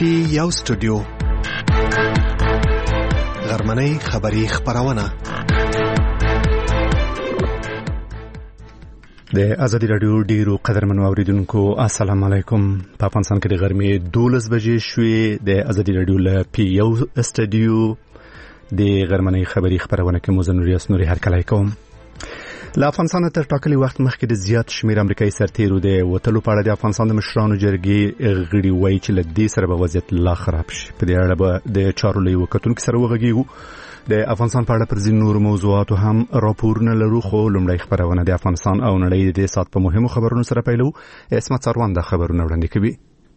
یو سټوډیو غرمنۍ خبری خبرونه د ازادي رادیو ډیرو قدرمنو اوریدونکو السلام علیکم. په افغانستان کې د غرمې 12 بجې شوې. د ازادي رادیو له پی یو سټوډیو د غرمنۍ خبری خبرونه کې موزنوریاس نوري هرکلی کوم. له افغانستان تر ټاکلي وخت مخکې د زیات شمیر امریکایي سرتیرو د وټلو په اړه د افغانستان د مشرانو جرګې غړي وایي چې له دې سره به وضعیت لا خراب شي. په دې اړه به د چارو له یو کتونکو سره وغږیږو. د افغانستان په اړه پر ځینو نورو موضوعاتو هم راپورونه لرو، خو لومړی خبرونه د افغانستان او نړۍ د سات په مهمو خبرونو سره پیلو. اسمت سروان د خبرونه وړاندې کوي.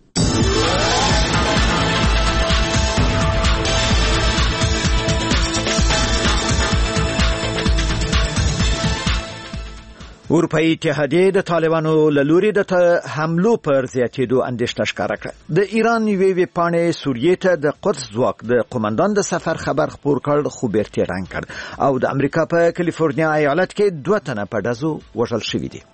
اروپایي اتحادیه د طالبانو له لوري د حملو پر زیاتېدو اندېښنه ښکاره کړه. د ایران یوې پاڼې سوریې ته د قدس ځواک د قومندان د سفر خبر خپور کړ، خو بیرته رنګ کړ او د امریکا په کالیفورنیا ایالت کې 2 تنه په ډزو وژل شوي دي.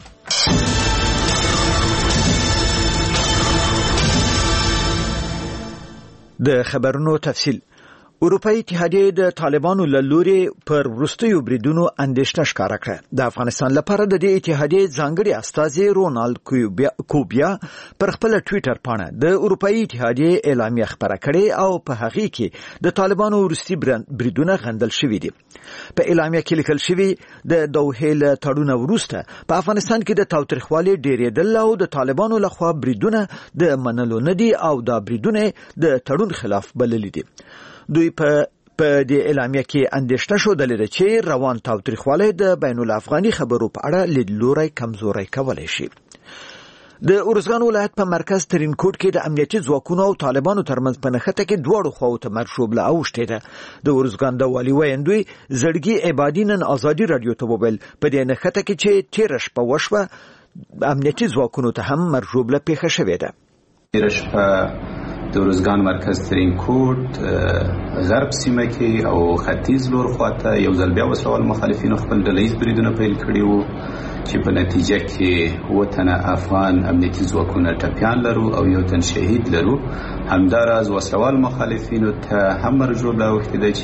د خبرونو تفصیل. اروپایي اتحادیه د طالبانو له لوري پر وروستیو بریدونو اندېښنه ښکاره کړه. د افغانستان لپاره د دې اتحادیې ځانګړي استازي رونالد کوبیا پر خپل ټوئیټر پاڼه د اروپایي اتحادیې اعلامیه خبره کړې او په هغه کې د طالبانو وروستي بریدونه غندل شوي دي. په اعلامیه کې لیکل شوی د دوحې له تړون وروسته په افغانستان کې د تاوتریخوالي ډېرېدل او د طالبانو لخوا بریدونه د منلو نه دي او دا بریدونه د تړون خلاف بللي دي. دوی په دې اعلامیه کې اندېښنه شوه چې روان تاوتریخوالی د بین الافغاني خبرو په اړه لیدلوری کمزوری کولی شي. د ارزګان ولایت په مرکز ترینکوټ کې د امنیتي ځواکونو او طالبانو ترمنځ په نښته کې دواړو خواو ته مرشوبله اوښتې ده. د ارزګان د والي ویندوی زړګي عبادي نن ازادي رادیو ته وویل په دې نښته کې چې تېره شپه وشوه امنیتي ځواکونو ته هم مرشوبله پیښه شوې ده. تېره شپه د ورزګان مرکز ترینکوټ غرب سیمه کې او ختیځ لور خواته یو ځل بیا وسوال مخالفینو خپل ډلهیز بریدونه پیل کړي وو چې په نتیجه کې 7 تنه افغان امنیتي ځواکونه ټپیان لرو او 1 تن شهید لرو. همداراز وسوال مخالفینو ته هم مرجوبله اوښتې ده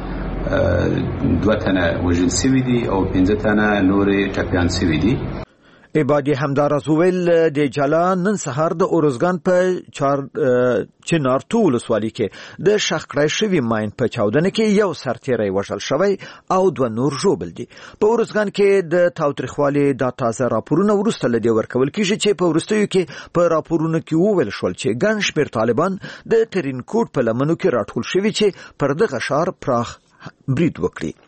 چې 2 تنه وژل شوي دي او 15 تنه نورې ټپیان شوي دي. عبادی همداراز ویل د جلا نن سهار د اورزګان په چنارتو ولسوالۍ کې د شخړې شوی ماین په چاودنه کې یو سرتیری وژل شوی او 2 نور ژوبل دي. په اورزګان کې د تاوتریخوالي د تازه راپورونه ورسته لدی ورکول کیږي چې په ورستیو کې په راپورونو کې وویل شول چې ګڼ شمېر طالبان د ترینکوټ په لمنو کې راټول شوي چې پر دغه ښار پراخ برید وکړي.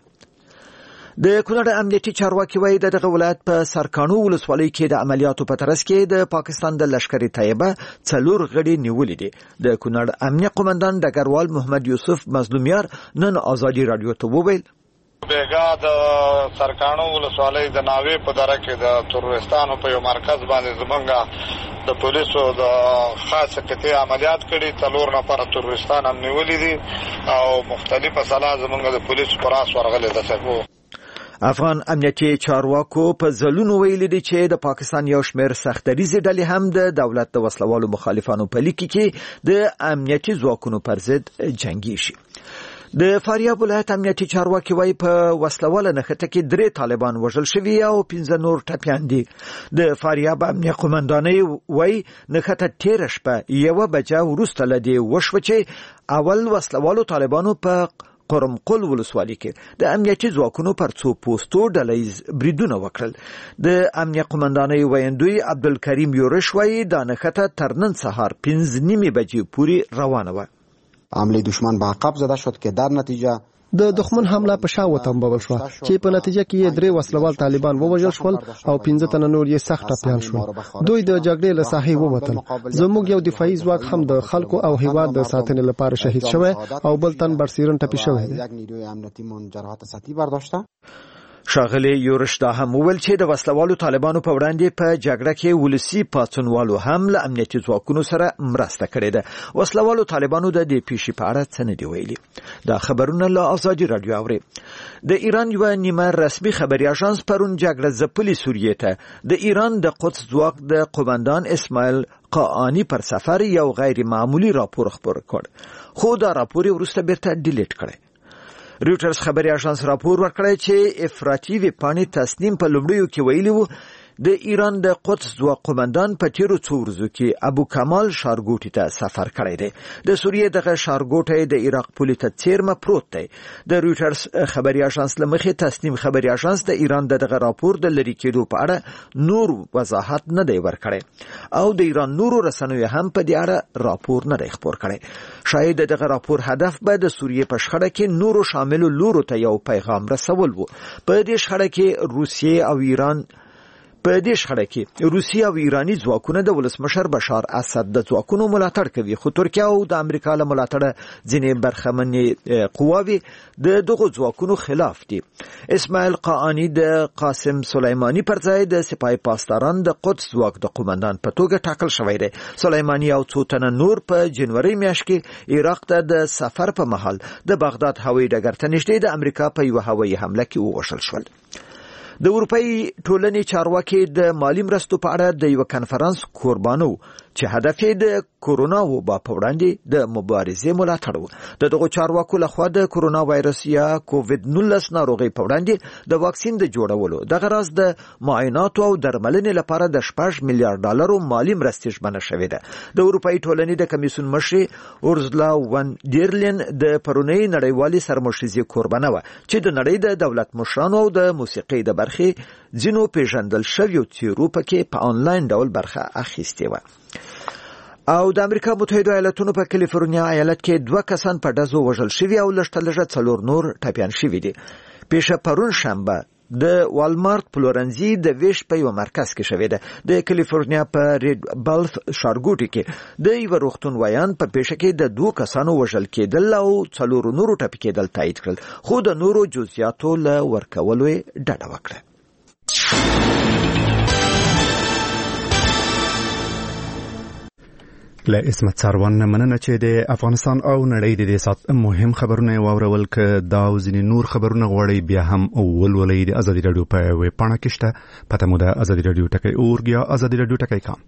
د کونړ امنیتي چارواکي وایي دغه ولایت په سرکانو ولسوالۍ کې د عملیاتو په ترڅ کې د پاکستان د لشکري طیبه 4 غړي نیولې دي. د کونړ امنیه قومندان ډګروال محمد یوسف مظلومیار نن ازادي رادیو ته وویل بیګا د سرکانو ولسوالۍ د ناوې په دره کې د تروریستانو په یو مرکز باندې زمونږ د پولیسو د خاصه قطعي عملیات کړي. 4 نفر تروریستان هم نیولې دي او مختلفه سلا زمونږ د پولیسو پر اس ورغلي ده. افغان امنیتي چارواکو په ځلونو ویلي دي چې د پاکستان یو شمېر سختدریزې ډلې هم د دولت د وسلوالو مخالفانو په لیکي کې د امنیتي ځواکونو پر ضد جنگي شي. د فاریاب ولایت امنیتي چارواکي وایي په وسلواله نښته کې 3 طالبان وژل شوي او 15 نور ټپیان دي. د فاریاب امنیه قومندانۍ وایي نښته تېره شپه 1 بجه وروسته له دې وشوه چې اول وسلوالو طالبانو په قرمقل ولسوالۍ کې د امنیتي ځواکونو پر 2 پوسټو ډلهیز بریدونه وکړل. د امنیه قومندانۍ ویندوی عبدالکریم یورش وایي دا نښته تر نن سهار 5:30 بجې پورې روانه وه. حمله دشمن به عقب زده شد که در نتیجه د دښمن حمله په شا وتنبول شو چې په نتیجه کې 3 وسلوال طالبان ووژل شول او 15 تنه نور یې سخت ټپیان شول. دوی د جګړې له ساحې ووتل. زموږ یو دفاعي ځواک هم د خلکو او هیواد د ساتنې لپاره شهید شوی او بل تن برسیرن ټپي شوی دی. ښاغلي یورش دا هم وویل چې د وسلوالو طالبانو په وړاندې په جګړه کې ولسی پاڅونوالو هم له امنیتي ځواکونو سره مرسته کړې ده. وسلوالو طالبانو د دې پیښې په اړه څه نه دي ویلي. دا خبرونه له ازادي رادیو اوري. د ایران یو نیمه رسمي خبري اژانس پرون جګړه ځپلې سوریې ته د ایران د قدس ځواک د قوماندان اسماعیل قاانی پر سفر یو غیر معمولی راپور خپور کړ، خو دا راپور وروسته بیرته ډیلیټ کړی. رویټرز خبري اژانس راپور ورکړی چې افراطي ویبپاڼې تصنیم په لومړیو کې ویلي وو د ایران د قدس ځواک قوماندان په تیرو څو ورځو کې ابو کمال شارګوټي ته سفر کړی دی. د سوریې دغه شارګوټی د عراق پولې ته څیرمه پروت دی. د رویټرز خبري اژانس له مخې تصنیم خبري اژانس د ایران دغه راپور د لری کېدو په اړه نور وضاحت نه دی ورکړی او د ایران نورو رسنیو هم په دې اړه راپور نه دی خپور کړی. شاید دغه راپور هدف به د سوریې په شخړه کې نورو شاملو لورو ته یو پیغام رسول وو. په دې شخړه کې روسیه او ایرانی ځواکونه د ولسمشر بشار اسد د ځواکونو ملاتړ کوي، خو ترکیه او د امریکا له ملاتړه ځینې برخمنې قواوی د دغه ځواکونو خلاف دي. اسماعیل قاانی د قاسم سلیمانی پر ځای د سپاه پاسداران د قدس ځواک د قوماندان په توګه ټاکل شوی دی. سلیمانی او څو تنه نور په جنوري میاشت کې عراق ته د سفر په مهال د بغداد هوایي ډګر ته نږدې د امریکا په یو هوایي حمله کې ووژل شول. د اروپאי ټولنې چارواکي د مالی مرستو په اړه د یو کانفرنس قربانو چې هدف یې د کورونا وبا په وړاندې د مبارزې ملاتړ و. دغه چارواکو لخوا د کورونا وایرس یا کووید-19 ناروغي په وړاندې د واکسین د جوړولو د غرض د معایناتو او درملنې لپاره د $6 میلیارډ مالی مرستې ژمنه شوې ده. د اروپאי ټولنې د کمیسیون مشر اورزلا وان ډیرلین د پرونی نړیوالي سرمشریزې قربانه و چې د نړۍ د دولت مشرانو او د موسیقي د برخې ځینو پیژندل شویو څیرو پکې په آنلاین ډول برخه اخیستې و. او د امریکا متحده ایالاتونو په کالیفورنیا ایالت کې 2 کسان په ډزو وژل شوي او لږ 4 نور ټپیان شوي دي. پیښه پرون شنبه د والمارت پلورنځي د ویش په یو مرکز کې شوې ده. د کالیفورنیا په ریډ بلف شارګوټي کې د یو روغتون ویان په پیښه کې د 2 کسانو وژل کېدل او 4 نورو ټپي کېدل تایید کړل، خو د نورو جزئیاتو له ورکولو ډډه وکړه. له اسمت ساروان مننه چې د افغانستان او نړۍ د سات مهم خبرونه واورول ک دا او ځینې نور خبرونه غوړي بیا هم ولولې د ازادي رادیو په ویب پاڼه کې شته. پته مو د ازادي رادیو ټکی اورګ یا ازادي رادیو ټکی کام.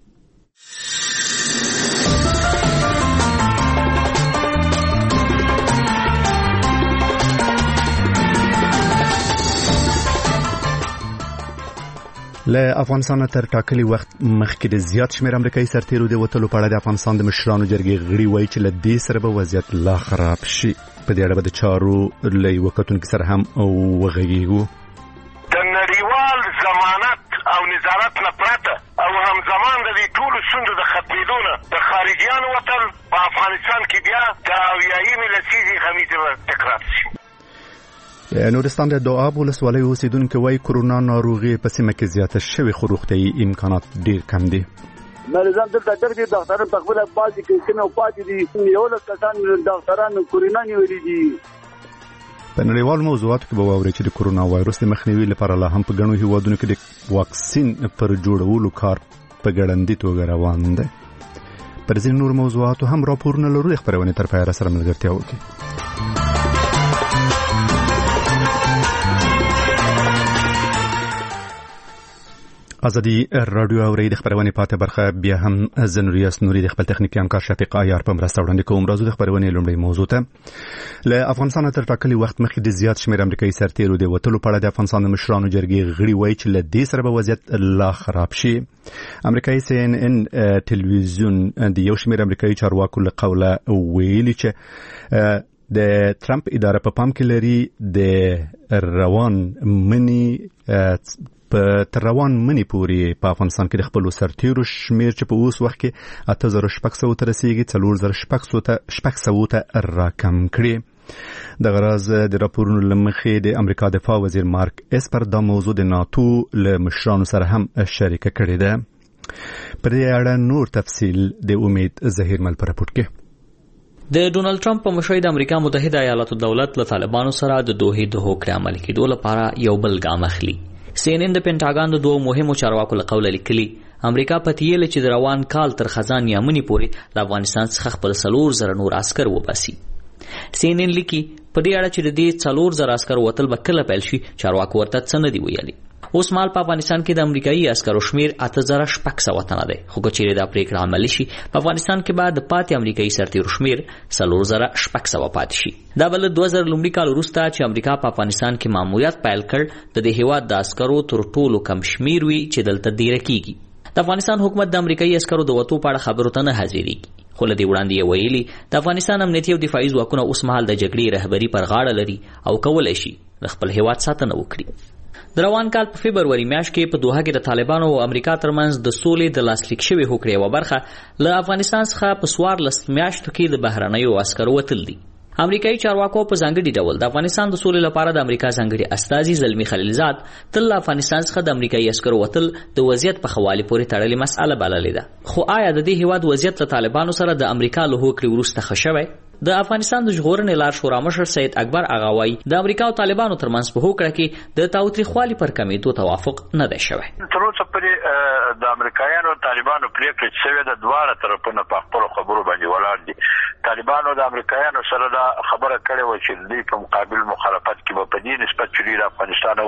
له افغانستان تر ټاکلي وخت مخکې د زیات شمېر امریکایي سرتیرو د وټلو په اړه د افغانستان د مشرانو جرګې غړي وایي چې له دې سره به وضعیت لا خراب شي. په دې اړه به د چارو له وکتونکو سره هم وغږیږو. د نړیوال ضمانت او نظارت نه پرته او همزمان د دې ټولو ستونزو د ختمېدو نه د خارجیانو وطن په افغانستان کې بیا د اویایمې لسیزې غمیزې تکرار شي. نورستان د دواب ولسوالۍ اوسیدونکو وايي کورونا ناروغي په سیمه کې زیاته شوې خو روغتیايي امکانات ډېر کم دي. مریضان دلته ډېر ډاکټران په خپل پاتې کې کنه پاتې دي، یو له کسان ډاکټران کورونا نیولې دي. په نړیوالو موضوعاتو کې به واوري چې د کورونا وایرس د مخنیوي لپاره لا هم په ګڼو هیوادونو کې د واکسین پر جوړولو کار په ګړندۍ توګه روان دی. پر ځینو نور موضوعاتو هم راپورونه لرو. خبرونه تر پایه سره ملګرتیا وکړي. ازادي رادیو اوري د خبرونه پاتې برخه بیا هم زنوریاس نوري د خپل تخنیکی همکار شفیق عیار په مرسته وړاندې کوم. راځو د خبرونه لومړی موضوع ته. له افغانستان تر ټاکلي وخت مخکې د زیات شمېر امریکایي سرتیرو د وټلو په اړه د افغانستان د مشرانو جرګې غړي وایي چې له دې سره به وضعیت لا خراب شي. امریکایي CNN ټلویزیون د یو شمېر امریکایي چارواکو له قوله ویلي چې د ترامپ اداره په پام کې لري د روان منی پورې په افغانستان کې د خپل سرتیرو شمیر چې په اوس وخت کې 8600 ته رسیدي 4600 ته راکم کړي. د غرض د راپورونو لمخې د امریکا دفاع وزیر مارک اسپر دا موضوع د ناتو له مشرانو سره هم شریک کړي ده. پر دې اړه نور تفصیل د امید ظهیر مل پر راپور کې. د ډونالد ټرمپ په مشرۍ د امریکا متحده ایالاتو دولت له طالبانو سره د دوحې د هوکړې عملي کېدو لپاره یو بل ګام اخلي. CNN د پینټاګان د دوه مهمو چارواکو له قوله لیکلي امریکا په تیل چې د روان کال تر خزان یمنې پورې له افغانستان څخه خپل 4,000 نور عسكر وباسي. CNN لیکي په دې اړه چې د دې 4,000 عسكر وتل به کله پیل شي چارواکو ورته څه نه دی ویلي. اوس مال په افغانستان کې د امریکایي عسکرو شمیر 8,600 تنه دی، خو که چیرې دا پریکړه عملي شي په افغانستان کې به د پاتې امریکایي سرتیرو شمیر 4,600 پاتې شي. دا بل 2000 لومړي کال وروسته چې امریکا په افغانستان کې ماموریت پیل کړ د دې هیواد د عسکرو تر ټولو کم شمیر وي چې دلته دیره کیږي. د افغانستان حکومت د امریکایي عسکرو د وټو په اړه خبرو ته نه حاضرېږي، خو له دې وړاندې یې ویلي د افغانستان امنیتي او دفاعي ځواکونه اوس مهال د جګړې رهبري پر غاړه لري او کولی شي د خپل هیواد ساتنه وکړي. د روان کال په فبروري میاشت کې په دوحه کې د طالبانو او امریکا ترمنځ د سولې د لاسلیک شوې هوکړې یوه برخه له افغانستان څخه په 14 میاشتو کې د بهرنیو عسکرو وتل دي. امریکایي چارواکو په ځانګړي ډول د افغانستان د سولې لپاره د امریکا ځانګړي استازي زلمی خلیلزاد تل له افغانستان څخه د امریکایي عسکرو وتل د وضعیت په ښه والي پورې تړلې مسأله بللې ده. خو آیا د دې هیواد وضعیت له طالبانو سره د امریکا له هوکړې وروسته ښه شوی؟ د افغانستان د ژغورنې لار شورا مشر سید اکبر اغا وایي د امریکا او طالبانو ترمنځ په هوکړه کې د تاوتریخوالي پر کمیدو توافق نه دی شوی. تر اوسه پورې د امریکایانو او طالبانو پریکړه شوې ده، دواړه طرفونه په خپلو خبرو باندې ولاړ دي. طالبانو د امریکایانو سره دا خبره کړې وه چې دوی په مقابل مخالفت کې به په دې نسبت چې دوی د افغانستان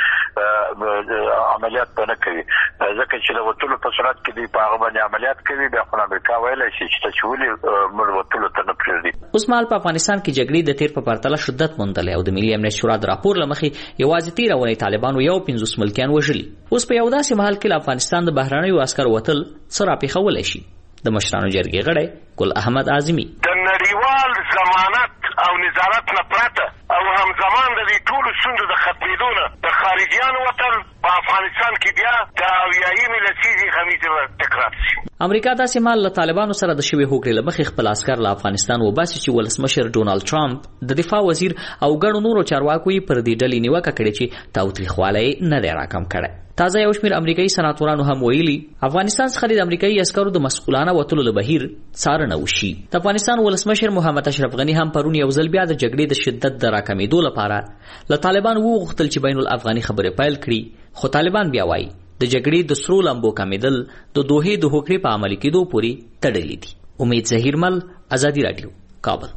وځي عملیات به نه کوي، ځکه چې د وتلو په صورت کې دوی په هغه باندې عملیات کوي. بیا خو امریکا ویلی شي چې ته چې ولې موږ وتلو ته نه پرېږدي. اوس مهال په افغانستان کې جګړې د تیر په پرتله شدت موندلی او د ملي امنیت شورا د راپور له مخې یوازې تېره اونۍ طالبانو 50 ملکیان وژلي. اوس په یو داسې مهال کې له افغانستان د بهرنیو عسکرو وتل څه راپېښولی شي؟ د مشرانو جرګې غړی ګل احمد اعظمي د نړیوال ضمانت او نظارت نه پرته او همزمان د دې ټولو ستونزو د ختمېدو نه د خارجیانو وتل په افغانستان کې بیا د اویایمې لسیزې غمیزې تکرار شي. امریکا داسې مهال له طالبانو سره د شوې هوکړې له مخې خپل عسکر له افغانستان وباسي چې ولسمشر ډونالد ټرمپ د دفاع وزیر او ګڼو نورو چارواکو یې پر دې ډلې نیوکه کړې چې تاوتریخوالی نه دی راکم کړی. تازه یو شمېر امریکایي سناتورانو هم ویلي افغانستان څخه د امریکایي عسکرو د مسؤلانه وتلو له بهیر څارنه وشي. د افغانستان ولسمشر محمد اشرف غني هم پرون یو ځل بیا د جګړې د شدت د راکمېدو لپاره له طالبانو وغوښتل چې بین الافغاني خبرې پیل کړي، خو طالبان بیا وایي د جګړې د سرو لمبو کمیدل د دوحې د هوکړې په عملي کېدو پورې تړلي دي. امید ظهیرمل، ازادي راډیو، کابل.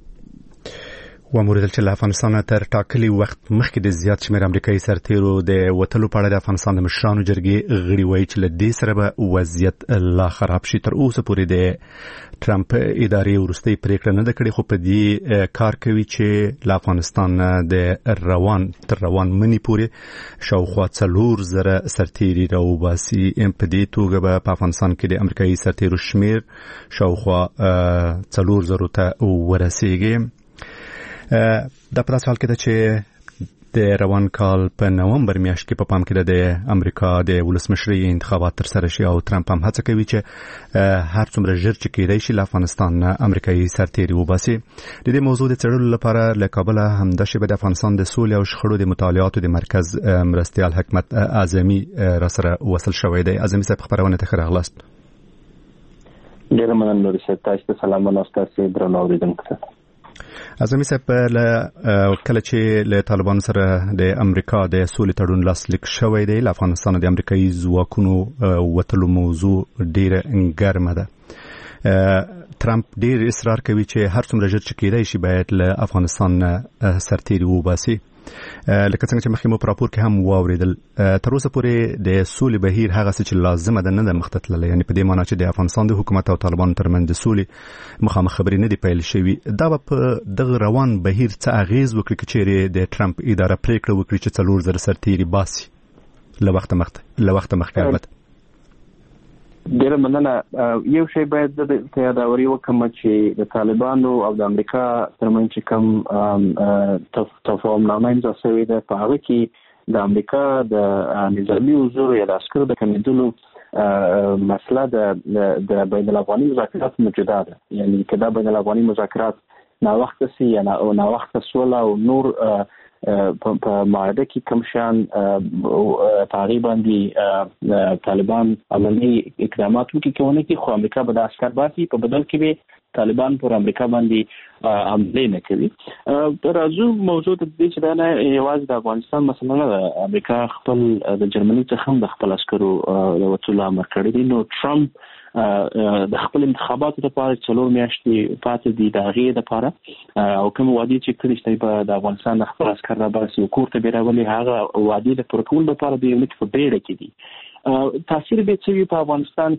وموریدل چې له افغانستان تر ټاکلي وخت مخکې د زیات شمېر امریکایي سرتیرو د وتلو په اړه د افغانستان د مشرانو جرګې غړي وایي چې له دې سره به وضعیت لا خراب شي. تر اوسه پورې د ټرمپ ادارې وروستۍ پریکړه نه ده کړې، خو په دې کار کوي چې له افغانستان د روان مني پورې شاوخوا 4,000 سرتیري راوباسي. په دې توګه به په افغانستان کې د امریکایي سرتیرو شمیر شاوخوا 4,000 ته ورسیږي. دا په داسې حال کې ده چې د روان کال په نومبر میاشت کې په پام کې ده د امریکا د ولسمشرۍ انتخابات ترسره شي او ټرمپ هم هڅه کوي چې هر څومره ژر چې کېدای شي له افغانستان امریکایي سرتیري وباسي. د دې موضوع د څېړلو لپاره له کابله همدا شیبه د افغانستان د سولې او شخړو د مطالعاتو د مرکز مرستیال حکمت اعظمي را سره وصل شوی دی. اعظمي صاحب خبرونه ته ښه راغلاست. ډېره مننه نوري صاحب، تاسو ته سلامونه ستاسو درنو اوریدونکو ته. اعظمي صاحب کله چې له طالبانو سره د امریکا د سولې تړون لاسلیک شوی دی، له افغانستان د امریکایي ځواکونو وتلو موضوع ډیره ګرمه ده. ټرمپ ډیر اصرار کوي چې هر څومره ژر چې کېدای شي باید له افغانستان سرتیري وباسي. لکه څنګه چې مخکې مو په راپور کې هم واوریدل، تر اوسه پورې د سولې بهیر هغه څه چې لازمه ده نه ده مخته تللی، یعنی په دې معنی چې د افغانستان د حکومت او طالبانو ترمنځ د سولې مخامخ خبرې نه دي پیل شوي. دا به په دغه روان بهیر څه اغیز وکړي که چیرې د ټرمپ اداره پریکړه وکړي چې 4,000 سرتیري باسي له وخته مخکې؟ البته ډېره مننه. یو شی باید د یاداوري وکړم چې د طالبانو او د امریکا ترمنځ چې کوم تفاهمنامه امضا شوې ده، په هغه کې د امریکا د نظامي حضور یا د عسکرو د کمېدلو مسله د بین الافغاني مذاکرات موجوده ده. یعنی که دا بین الافغاني مذاکرات ناوخته سي یا ناوخته سوله او نور په معاهده کې کوم شان تقریبا دي طالبان عملی اقدامات وکړي کې خو امریکا به د عسكر باسي په بدل کې به طالبان پر امریکا باندې عمله نه کوي. راځو موضوع د دې چې دا نه یوازې د افغانستان مسله نه ده، امریکا خپل د جرمني څخه هم د خپل عسکرو د وټولو امر کړی دی. نو ټرمپ د خپل انتخاباتو لپاره 4 میاشتې پاتې دي د هغې لپاره او کوم وعده چې کړی چې په د افغانستان د خپل عسکر را باسي کور ته بیراولي هغه وعده د پوره کولو لپاره د یو نت په بیړه کې دي. تاثیر به څه په افغانستان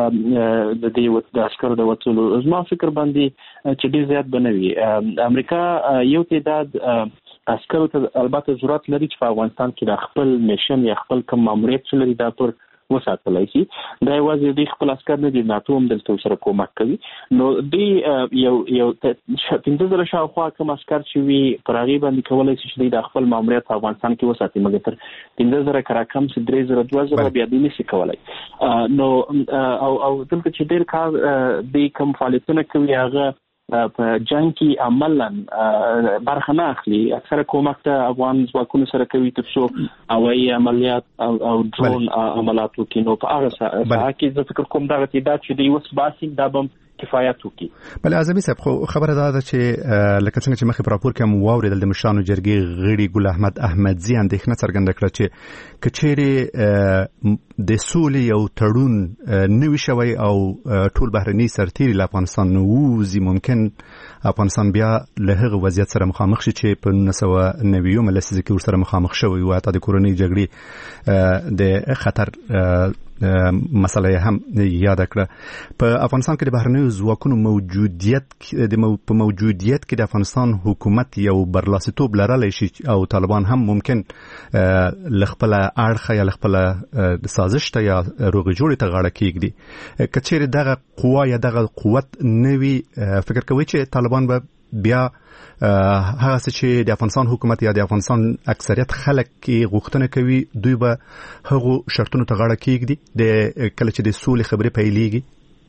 کې د دې عسکرو د وټولو زما فکر باندې چې ډیر زیات بنوي. امریکا یو تعداد عسکرو ته البته ضرورت لري چې په افغانستان کې د خپل میشن یا خپل کوم ماموریت لري دا پر وساتلای شي. دا یوازې د خپل عسكر نه دي، ناتو هم دلته سره کومک کوي. نو دی یو 15,000 شاوخوا کوم عسكر چې وي پر هغه باندې کولای شي چې د خپل ماموریت په افغانستان کې وساتي، مګر تر 15,000 کرا کم چې 3,000 بیا دې نشي کولای. نو او دلته چې ډېر کار د کوم فعالیتونه کوي هغه په جنگ کې عملاً برخه نه اخلي. اکثره کومک ته افغان ځواکونو سره کوي ترڅو هوایي عملیات او ډرون عملیات وکړي. نو په هغه ساحه کې زه فکر کوم دغه تعداد چې د یوس باسي دا به کفایت وکړي. بل اعظمي صاحب خو خبره ده چې لکه څنګه چې مخې پر راپور کې مو واوریدل د مشرانو جرګې غړي ګل احمد احمدزي اندېښنه څرګنده کړه چې کچېرې د سولې یو تړون نوي شوی او ټول بهرني سرتیري له افغانستان نووزي ممکن افغانستان بیا له هغه وضعیت سره مخامخ شي چې په 1990 لسیزه کې ورسره مخامخ شوی او حتی د کورنۍ جګړې د خطر مسله هم یاد کړه. په افغانستان کې د بهرنیو ځواکونو موجودیت په موجودیت کې د افغانستان حکومت یو برلاسیتوب لرلی شي او طالبان هم ممکن لخپل اړخ یا لخپل سازش ته یا روغې جوړې ته غاړه کېږدي. کچېرې دغه قوا یا دغه قوت نوي فکر کوي چې طالبان به بیا هغه څه چې د افغانستان حکومت یا د افغانستان اکثریت خلک کې غوښتنه کوي دوی به هغو شرطونو ته غاړه کېږدي د کله چې د سولې خبرې پیلېږي؟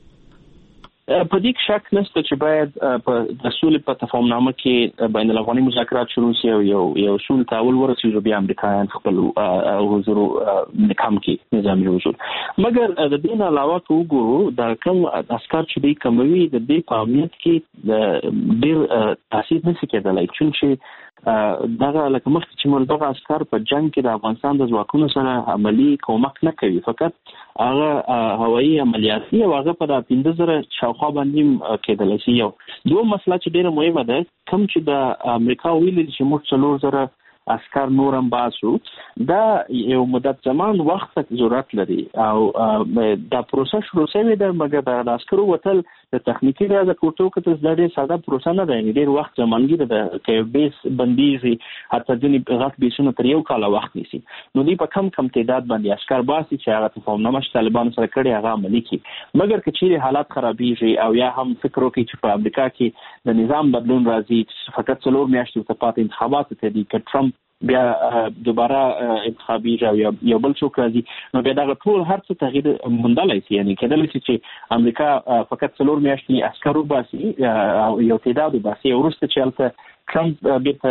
په دې شک نشته چې باید په د سولې په تفاهمنامه کې بین الافغاني مذاکرات شروع شي او یو سولې ته اول ورسېږي بیا امریکایان خپل حضور کم کې نظامي حضور. مګر د دې نه علاوه که وګورو دا کوم عسکر چې دی کموي د دې په امنیت کې ډېر تاثیر نشي کېدلی چې دغه لکه مخکې چې موږ دغه عسكر په جنگ کې د افغانستان د ځواکونو سره عملی کومک نه کوي، فقط هغه هوایي عملیات دي او هغه په 15,000 شاوخوا باندې کېدلی شي. یو دوه مسله چې ډېره مهمه ده کوم چې د امریکا ویلي چې موږ 4,000 عسكر نورم باسو دا یو مدت زمان وخت ضرورت لري او دا پروسه شروع شوې ده مګر د عسکرو وتل د تخنیکی راځه کوټو کې د ډېر ساده پروسه نه ده، ډېر وخت زمانګي ده چې بیس بنديزي حتی ځینې غټ بیسونه تر یو کال وخت نیسي. نو دوی په کم تعداد باندې عسكر باسي چې هغه تفاهمنامه چې طالبان سره کړي هغه عملي کړي. مګر که چیرې حالات خرابېږي او یا هم فکر وکړي چې په امریکا کې د نظام بدلون راځي فقط 4 میاشتې ورته پاتې انتخابات ته دي که ټرمپ بیا دوباره انتخابي یا بل څوک راځي نو بیا دا ټول هر څه تغییر موندلای شي. یعنی کېدلی شي چې امریکا فقط 4 میاشتې عسکر وباسي او یو تعداد وباسي وروسته چې هلته ټرمپ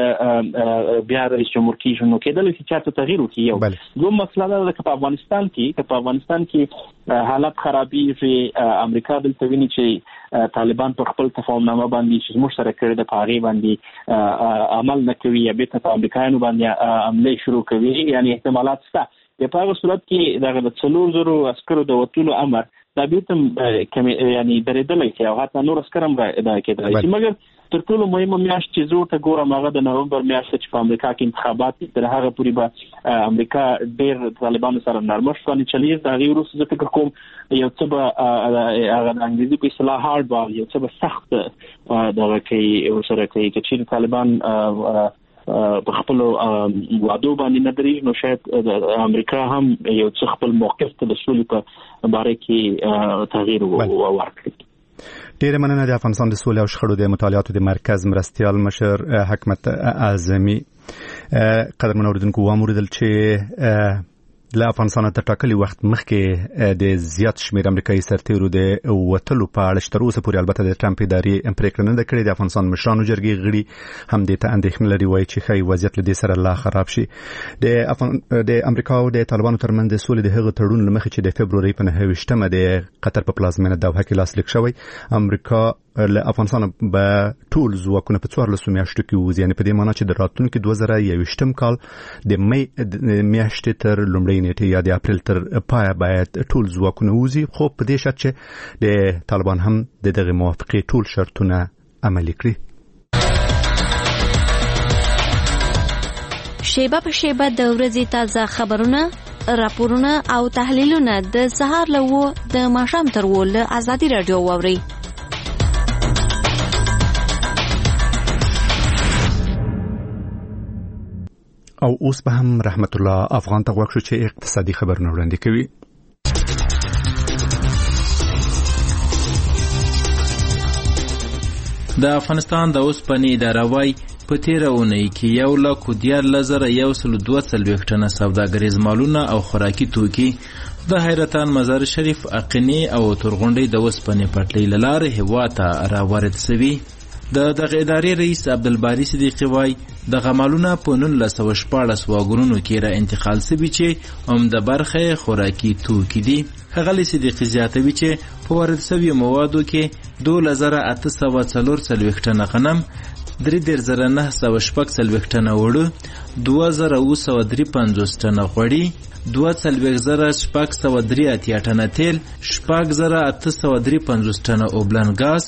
بیا رئیس جمهور کېږي نو کېدلی شي چې هلته تغییر وکړي. یو دوه مسله ده که په افغانستان کې حالت خرابېږي امریکا دلته ویني چې طالبان په خپل تفاهمنامه باندې چې زموږ سره کړی د په هغې باندې عمل نه کوي یا بېرته په امریکایانو باندې عملې شروع کوي، یعنی احتمالات شته. په هغه صورت کې دغه د 4,000 عسکرو د وتلو امر دا بیرته یعنی درېدلی شي او حتی نور عسکر هم کېدلی شي. مګر تر ټولو مهمه میاشت چې زه ورته ګورم هغه د نومبر میاشت چې په امریکا کې انتخابات دي، تر هغه پورې به امریکا ډېر طالبانو سره نرمښت باندې چلیږي. د هغې وروسته زه فکر کوم یو څه به هغه د انګریزي په اصطلاح هارډ بال یو څه به سخت دغه کوي ورسره کوي که چیرې طالبان په خپل وعدو باندې نه درېږي نو شاید امریکا هم یو څه خپل موقف ته د سولې په باره کې تغییر ورکړي. ډېره مننه. د افغانستان د سولې او شخړو د مطالعاتو د مرکز مرستیال مشر حکمت اعظمي. قدرمن اوریدونکو واوریدل چې له افغانستان تر ټاکلي وخت مخکې د زیات شمېر امریکایي سرتیرو د وتلو په اړه چې تر اوسه پورې البته د ټرمپ ادارې پرېکړه نه ده کړې. د افغانستان مشرانو جرګې غړي هم دې ته اندېښنه لري، وایي چې ښایي وضعیت له دې سره لا خراب شي. د امریکا او د طالبانو ترمنځ د سولې د هغه تړون له مخې چې د فبروري په 9 د قطر په پلازمینه دوحه کې لاسلیک شوی، امریکا له افغانستان به ټول ځواکونه په 14 میاشتو کې وځي، یعنې په دې معنی چې د راتلونکي 2021 کال د مې میاشتې تر لومړۍ نیټې یا د اپریل تر پایه باید ټول ځواکونه وځي، خو په دې شرط چې د طالبان هم د دغه موافقې ټول شرطونه عملي کړي. شیبه په شیبه د ورځې تازه خبرونه، راپورونه او تحلیلونه د سهار له 9 د ماښام تر 10 له ازادي رادیو واوري. او اوس به هم رحمت الله افغان ته غوښتل چې اقتصادي خبرونه وړاندې کوي. د افغانستان د اوسپنې اداره وايي په تیره اونۍ کې 1,14,142 ټنه سوداګریز مالونه او خوراکي توکي د حیرتان مزار شریف، اقینې او تورغونډۍ د اوسپنې پټلۍ له لارې هېواد ته راوارد شوي. دغه ادارې رئیس عبدالباري صدیقي وايي دغه مالونه په 1914 واګونونو کې را انتقال شوي چې عمده برخه خوراکي توکي دي. ښاغلي صدیقي زیاتوي چې په وارد شویو موادو کې 2,844 ټنه غنم، 3,946 ټنه اوړه، 2,953 ټنه غوړي، 2,683 ټنه تیل، 6,853 ټنه اوبلن ګاز،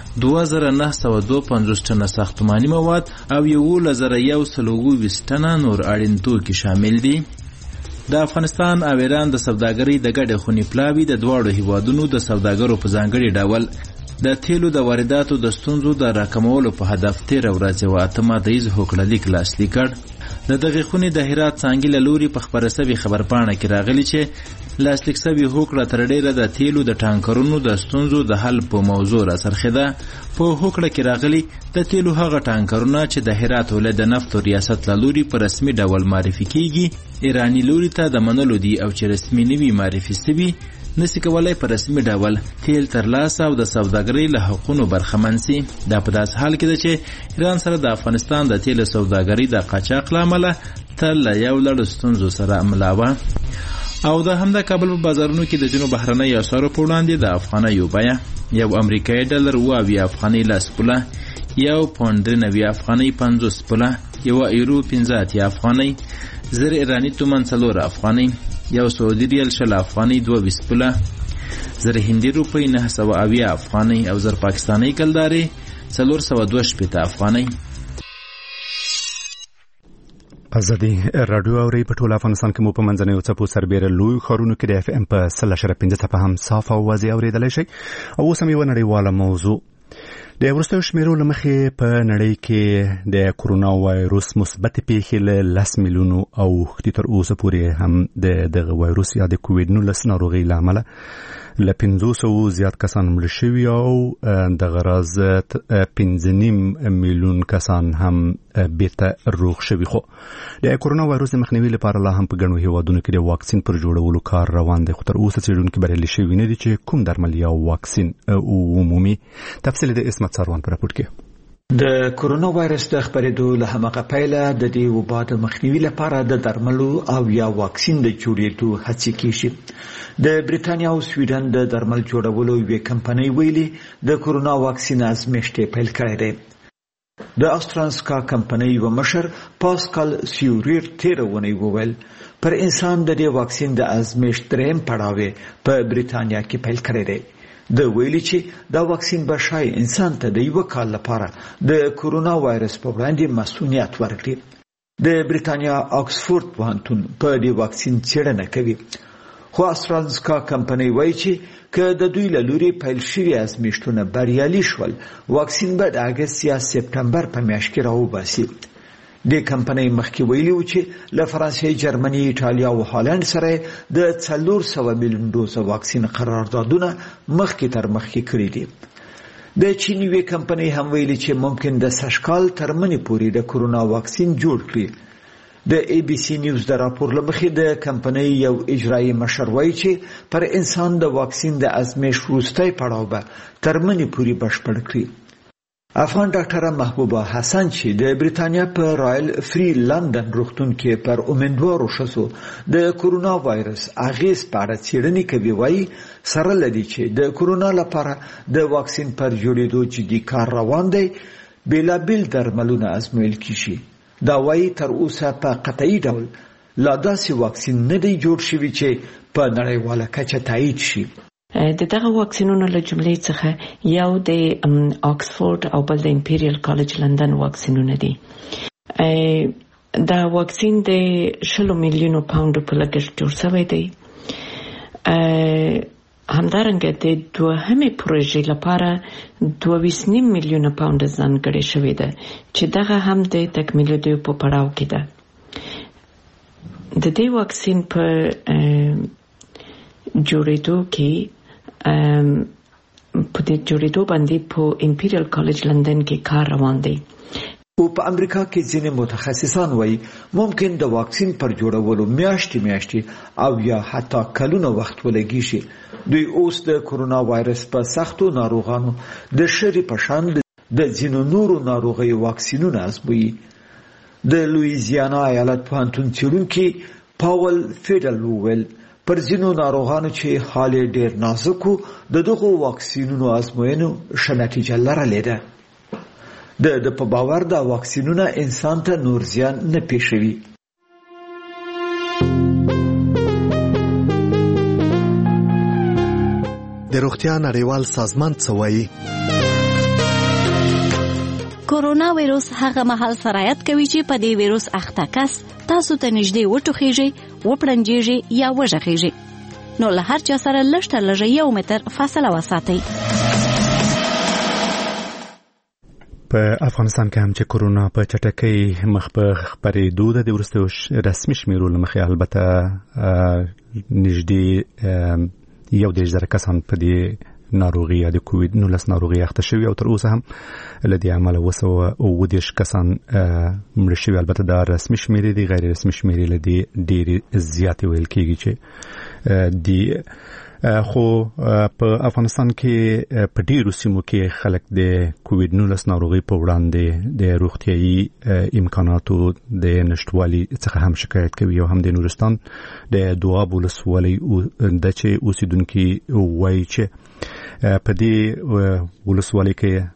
2,952 ټنه ساختماني مواد او 1,120 ټنه نور اړین توکي شامل دي. د افغانستان او ایران د سوداګرۍ د ګډې خونې پلاوي د دواړو هیوادونو د سوداګرو په ځانګړي ډول د تیلو د وارداتو د ستونزو د راکمولو په هدف 13 ورځې و 8 مادریز هوکړلیک لاسلیک کړ. د دغې خونې د هرات څانګې له لوري په خپره سوي خبرپاڼه کې راغلي چې لاسلیک سوي هوکړه تر ډیره د تیلو د ټانکرونو د ستونزو د حل په موضوع راڅرخېده. په هوکړه کې راغلي د تیلو هغه ټانکرونه چې د هرات ولایت د نفتو ریاست له لوري په رسمي ډول معرفي کیږي ایراني لوري ته د منلو دي او چې رسمي نوي معرفي سوي نسی کولای په رسمي ډول تیل ترلاسه او د سوداګرۍ له حقونو برخمن سي. دا په داس حال کې ده چې ایران سره د افغانستان د تیل سوداګرۍ د قاچاق له امله تل یو لړ ستونزو سره مخ وه او د همدا کابل په بازارونو کې د جنوب بهرنۍ اسعارو په وړاندې د افغانۍ بیه یو امریکایي ډالر 20 افغانۍ 10 پوله، یو پوند 90 افغانۍ 50 پوله، یو ایرو 15 افغانۍ، زر ایرانی تومان 4 افغانۍ، یو سعودي ریال 20 افغانۍ 22 پوله، زر هندي روپۍ 970 افغانۍ او زر پاکستاني کلداري 422 افغانۍ. ازادي رادیو اوري په ټول افغانستان کې مو په منځنیو څپو سربېره لوی ښارونو کې د اف ام په 100.5 په هم صاف او واضح اورېدلی شئ. او اوس هم یوه نړیواله موضوع د وروستیو شمیرو له مخې په نړۍ کې د کرونا وایروس مثبت پیښې له 10 میلیونو اوښتي تر اوسه پورې هم د دغه وایروس یا د کووید 19 ناروغۍ له امله له 500 زیات کسان مړه شوي او دغه راز 5.5 میلیون کسان هم بیرته روغ شوي. خو د کرونا وایروس د مخنیوي لپاره لا هم په ګڼو هیوادونو کې د واکسین پر جوړولو کار روان دی، خو تر اوسه څېړونکي بریالي شوي نه دي چې کوم درمل یا واکسین عمومي. تفصیل د اسمت سروان په راپور کې. د کرونا وایرس د خپرېدو له همغه پیله د دې وبا د مخنیوي لپاره د درملو او یا واکسین د جوړېدو هڅې کیږي. د بریتانیا او سویډن د درمل جوړولو یوې کمپنۍ ویلي د کرونا واکسین ازمېښت پیل کړی دی. د استرانسکا کمپنۍ یو مشر پاسکال سیوریر 13 اونۍ وویل پر انسان د دې واکسین د ازمېښت دریم پړاو په بریتانیا کې پیل کړی دی. د ویلي چې دا واکسین به شای انسان ته د یو کال لپاره د کرونا وایرس په وړاندې مسؤلیت ورکړي. د بریتانیا آکسفورد پوهنتون په دې واکسین څېړنه کوي، خو استرانسکا کمپنۍ وایي چې که د دوی له لوري پیل شوي ازمېښتونه بریالي شول، واکسین به د اګست یا سپتمبر په میاشت کې راوباسي. د کمپنۍ مخکې ویلي و چې له فرانسې، جرمني، ایټالیا او هالند سره د 400 میلیون ډوزه واکسین قراردادونه مخکې تر مخکې کړي دي. د چین یوې کمپنۍ هم ویلي چې ممکن د سږ کال تر منې پورې د کرونا واکسین جوړ کړي. د ای بي سي نیوز د راپور لمخې د کمپنۍ یو اجرایي مشر وایي چې پر انسان د واکسین د ازمېښت وروستی پړاو به تر منې پورې بشپړ کړي. افغان ډاکټره محبوبه حسن چې د بریتانیا په رایل فری لندن روغتون کې پر امیندوارو ښځو د کورونا وایرس اغېز په اړه څېړنې کوي، وایي سره لدی چې د کورونا لپاره د واکسین پر جوړېدو جدي کار روان دی، بېلابېل درملونه ازمویل کیږي. دا وایي تر اوسه په قطعي ډول لا داسې واکسین نه دی جوړ شوی چې په نړیواله کچه تایید شي. د دغه واکسینونو له جملې څخه یو د آکسفورد او بل د امپیریل کالج لندن واکسینونه دي. دا واکسین د 10 میلیونو پاونډو په لګښت جوړ شوی دی. همدارنګه د دوهمې پروژې لپاره 22.5 میلیونه پاونډ ځانګړې شوې ده چې دغه هم د تکمیلېدو په پړاو کې ده. د دې واکسین په جوړېدو باندې په امپیریل کالج لندن کې کار روان دی. او په امریکا کې ځینې متخصصان وایي ممکن د واکسین پر جوړولو میاشتې او یا حتی کلونه وخت ولګي. دوی اوس د کورونا وایرس په سختو ناروغانو د شری په شان د ځینو نورو ناروغیو واکسینونه ازمويي. د لویزیانا ایالت پوهنتون څېړونکي پاول فیډل وویل پر ځینو ناروغانو چې حال ډېر نازک وو د دغو واکسینونو ازموینو ښه نتیجه لرلې ده. د په باور دا واکسینونه انسان ته نور زیان نه پېښوي. د روغتیا نړیوال سازمان څه وایي؟ کورونا وایرس هغه مهال سرایت کوي چې په دې وایرس اخته کس تاسو ته نږدې وټوخیږي، وپړنجیږي یا وژغیږي. نو له هر چا سره لږ تر لږه 1 متر فاصله وساتئ. په افغانستان کې هم چې کورونا په چټکۍ مخ په خپرېدو ده، د وروستیو رسمي شمیرو له مخې البته نږدې 11,000 کسان په دې ناروغي یا د کووید-19 ناروغي اخته شوي او تر اوسه هم له دې امله 230 کسان مړه شوي. البته دا رسمي شمیرې دي، غیر رسمي شمیرې له دې ډېرې زیاتې ویل کېږي چې دي. خو په افغانستان کې په ډیرو سیمو کې خلک د کووید-19 ناروغي په وړاندې د روغتیايي امکاناتو د نشټوالي څخه هم شکایت کوي او هم د نورستان د دواب ولسوالۍ د چې اوسیدونکو وایي چې په دې ولسوالۍ